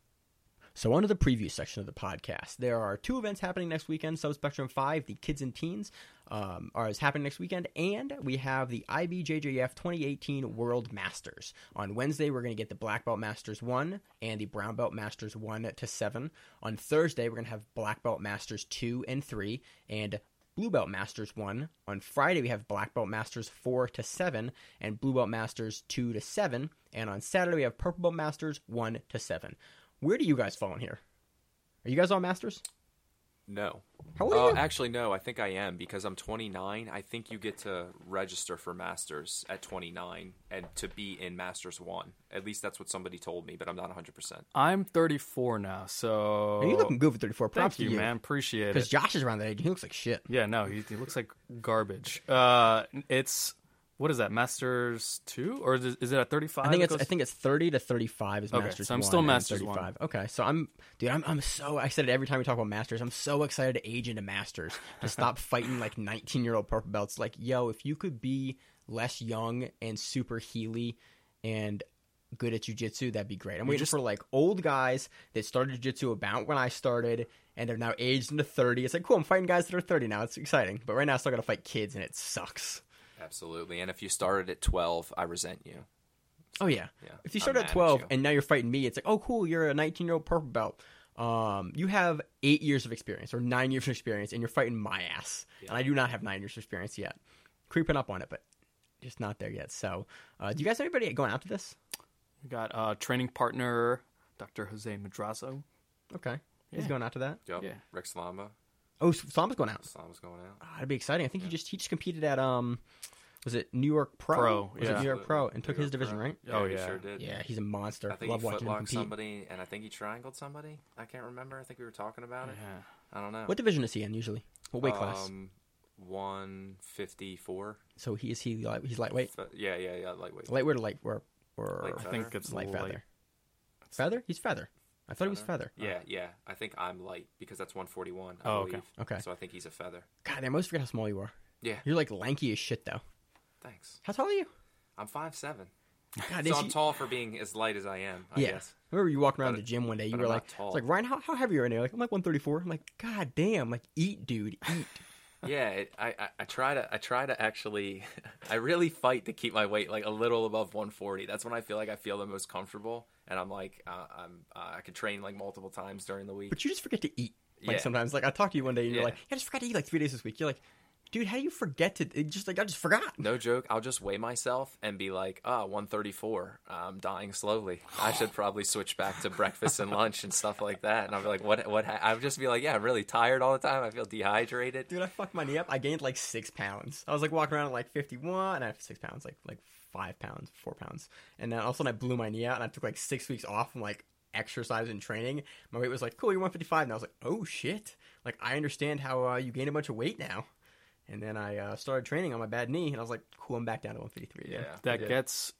So on to the preview section of the podcast. There are two events happening next weekend. Subspectrum five, the Kids and Teens, um, are is happening next weekend. And we have the I B J J F twenty eighteen World Masters. On Wednesday, we're going to get the Black Belt Masters one and the Brown Belt Masters one to seven. On Thursday, we're going to have Black Belt Masters two and three and Blue Belt Masters one. On Friday, we have Black Belt Masters four to seven and Blue Belt Masters two to seven. And on Saturday, we have Purple Belt Masters one to seven. Where do you guys fall in here? Are you guys all masters? No. How old are Uh, you? actually, no. I think I am because I'm twenty-nine. I think you get to register for Masters at twenty-nine and to be in Masters one. At least that's what somebody told me, but I'm not one hundred percent. I'm thirty-four now, so Man, you're looking good for thirty-four. Props thank you, to you, man. Appreciate Because it. Josh is around that age. He looks like shit. Yeah, no, he, he looks like garbage. Uh, it's what is that? Masters two, or is it, is it at thirty-five? I think it it's goes- I think it's thirty to thirty-five is Okay, Masters. so I'm one still and Masters thirty-five. one. Okay, so I'm dude. I'm I'm so I said it every time we talk about Masters. I'm so excited to age into Masters to stop fighting like nineteen year old purple belts. Like, yo, if you could be less young and super healy and good at jiu-jitsu, that'd be great. I'm waiting just- for like old guys that started jiu-jitsu about when I started and they're now aged into thirty. It's like, cool, I'm fighting guys that are thirty now. It's exciting. But right now I still gotta fight kids and it sucks. Absolutely. And if you started at twelve, I resent you. Oh yeah. Yeah, If you I'm start mad at at twelve you. and now you're fighting me, it's like, oh cool, you're a nineteen year old purple belt. Um, you have eight years of experience or nine years of experience, and you're fighting my ass. Yeah. And I do not have nine years of experience yet. Creeping up on it, but just not there yet. So, uh, do you guys know anybody going out to this? We got uh, training partner Doctor Jose Madrazo. Okay, he's Yeah. going out to that. Yep. Yeah. Rick Slamba. Oh, Slama's going out. Slama's going out. Oh, that'd be exciting. I think he just he just competed at um, was it New York Pro? Pro, Was it yeah. New York Pro and New took his York division, Pro. right? Oh, he yeah. sure did. Yeah, he's a monster. I think Love he watching him footlocked compete. somebody, and I think he triangled somebody. I can't remember. I think we were talking about it. Yeah. I don't know. What division is he in usually? What weight class? Um, one fifty-four. So he is he light, he's lightweight, Fe- Yeah, yeah, yeah. Lightweight. lightweight or light or or Light I feather? think it's light light. feather. Feather? He's feather. I thought he was feather. Yeah, yeah. I think I'm light because that's one forty-one. I Oh, okay. believe. Okay. So I think he's a feather. God, I almost forget how small you are. Yeah. You're like lanky as shit, though. Thanks. How tall are you? I'm five seven. God, So is I'm he- tall for being as light as I am. I yeah. guess. I remember you walking around But- the gym one day. You but were I'm like, not tall. it's like Ryan, how, how heavy are you right now? Like, I'm like one thirty-four. I'm like, God damn, like eat, dude, eat. Yeah, it, I, I I try to I try to actually I really fight to keep my weight like a little above one forty. That's when I feel like I feel the most comfortable, and I'm like uh, I'm uh, I could train like multiple times during the week. But you just forget to eat. Like Yeah. sometimes, like I talked to you one day, and you're Yeah. like, yeah, I just forgot to eat like three days this week. You're like, dude, how do you forget to? It just like I just forgot. No joke. I'll just weigh myself and be like, oh, one thirty-four. I'm dying slowly. I should probably switch back to breakfast and lunch and stuff like that. And I'll be like, what? What? Ha-? I'll just be like, yeah, I'm really tired all the time. I feel dehydrated. Dude, I fucked my knee up. I gained like six pounds. I was like walking around at like fifty-one, and I have six pounds, like like five pounds, four pounds, and then all of a sudden I blew my knee out, and I took like six weeks off from like exercise and training. My weight was like, cool, you're one fifty-five, and I was like, oh shit, like I understand how uh, you gained a bunch of weight now. And then I uh, started training on my bad knee, and I was like, cool, I'm back down to one fifty-three again. Yeah. That Yeah. gets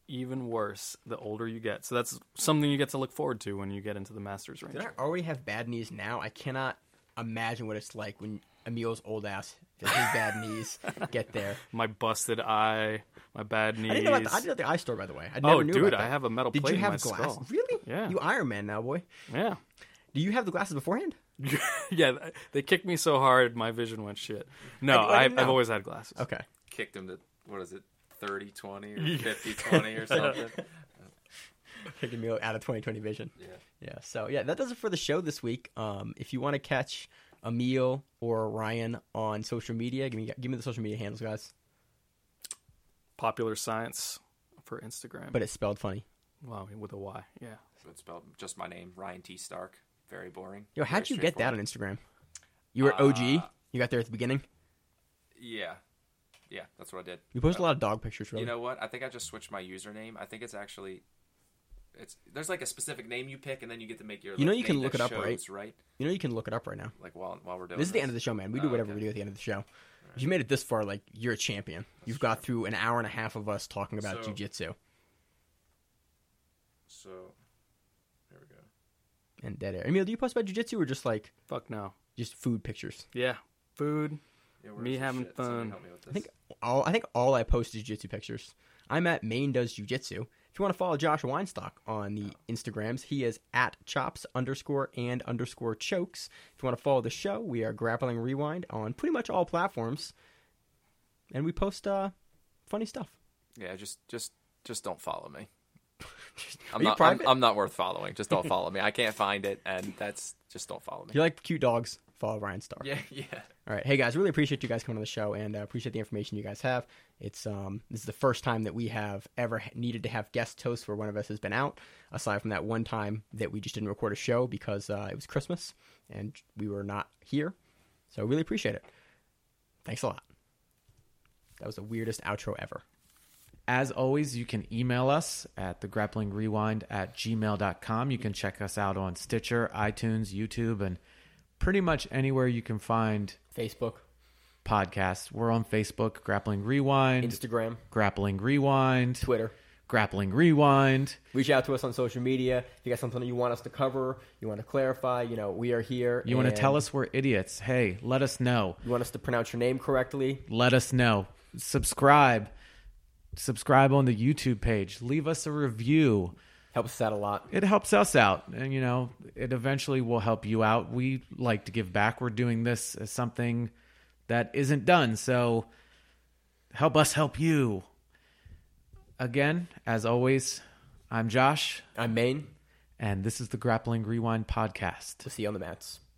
even worse the older you get. So that's something you get to look forward to when you get into the Masters range. Did I already have bad knees now? I cannot imagine what it's like when Emil's old ass does his bad knees get there. My busted eye, my bad knees. I didn't know about the, I didn't know the eye store, by the way. I oh, never knew dude, about that. I have a metal Did plate you have in my glasses? skull. Really? Yeah. You Iron Man now, boy. Yeah. Do you have the glasses beforehand? yeah, they kicked me so hard, my vision went shit. No, I- I I, didn't I've know. always had glasses. Okay. Kicked him to, what is it, thirty twenty or fifty twenty or something. Take Emil out of twenty twenty vision. Yeah. Yeah. So yeah, that does it for the show this week. Um, if you want to catch Emil or Ryan on social media, give me give me the social media handles, guys. Popular Science for Instagram. But it's spelled funny. Wow, with a Y, yeah. So it's spelled just my name, Ryan T. Stark. Very boring. Yo, how'd Very you get that on straightforward. Instagram? You were O G. Uh, You got there at the beginning. Yeah. Yeah, that's what I did. You post Uh, a lot of dog pictures, really. You know what? I think I just switched my username. I think it's actually, it's there's like a specific name you pick, and then you get to make your. You know like, you can name look that it up, shows, right? Right. You know you can look it up right now. Like while while we're doing This is the end of the show, man. We do Oh, whatever okay. we do at the end of the show. If you made it this far, like, you're a champion. You've got through an hour and a half of us talking about So- jiu-jitsu So, there we go. and dead air. Emil, do you post about jiu-jitsu or just, like, Fuck no. just food pictures? Yeah, food. Yeah, Me where's the having shit? Somebody fun. help me with this. I think all I think all I post is jiu-jitsu pictures. I'm at Maine Does Jiu-Jitsu. If you want to follow Josh Weinstock on the Instagrams, he is at chops underscore and underscore chokes. If you want to follow the show, we are Grappling Rewind on pretty much all platforms, and we post uh, funny stuff. Yeah, just just just don't follow me. Are I'm you not. I'm, private? I'm not worth following. Just don't follow me. I can't find it, and that's just don't follow me. If you like cute dogs, follow Ryan Starr. Yeah, yeah. All right, hey guys, really appreciate you guys coming on the show, and uh, appreciate the information you guys have. It's um, this is the first time that we have ever needed to have guest hosts where one of us has been out. Aside from that one time that we just didn't record a show because uh, it was Christmas and we were not here. So really appreciate it. Thanks a lot. That was the weirdest outro ever. As always, you can email us at the grappling rewind at gmail dot com. You can check us out on Stitcher, iTunes, YouTube, and pretty much anywhere you can find Facebook, podcasts. We're on Facebook, Grappling Rewind, Instagram, Grappling Rewind, Twitter. Grappling Rewind. Reach out to us on social media. If you got something you want us to cover, you want to clarify, you know, we are here. You want to and tell us we're idiots? Hey, let us know. You want us to pronounce your name correctly? Let us know. Subscribe. Subscribe on the YouTube page. Leave us a review. Helps us out a lot. It helps us out, and you know, it eventually will help you out. We like to give back. We're doing this as something that isn't done, so help us help you. Again, as always, I'm Josh, I'm Maine. and this is the Grappling Rewind podcast. We'll see you on the mats.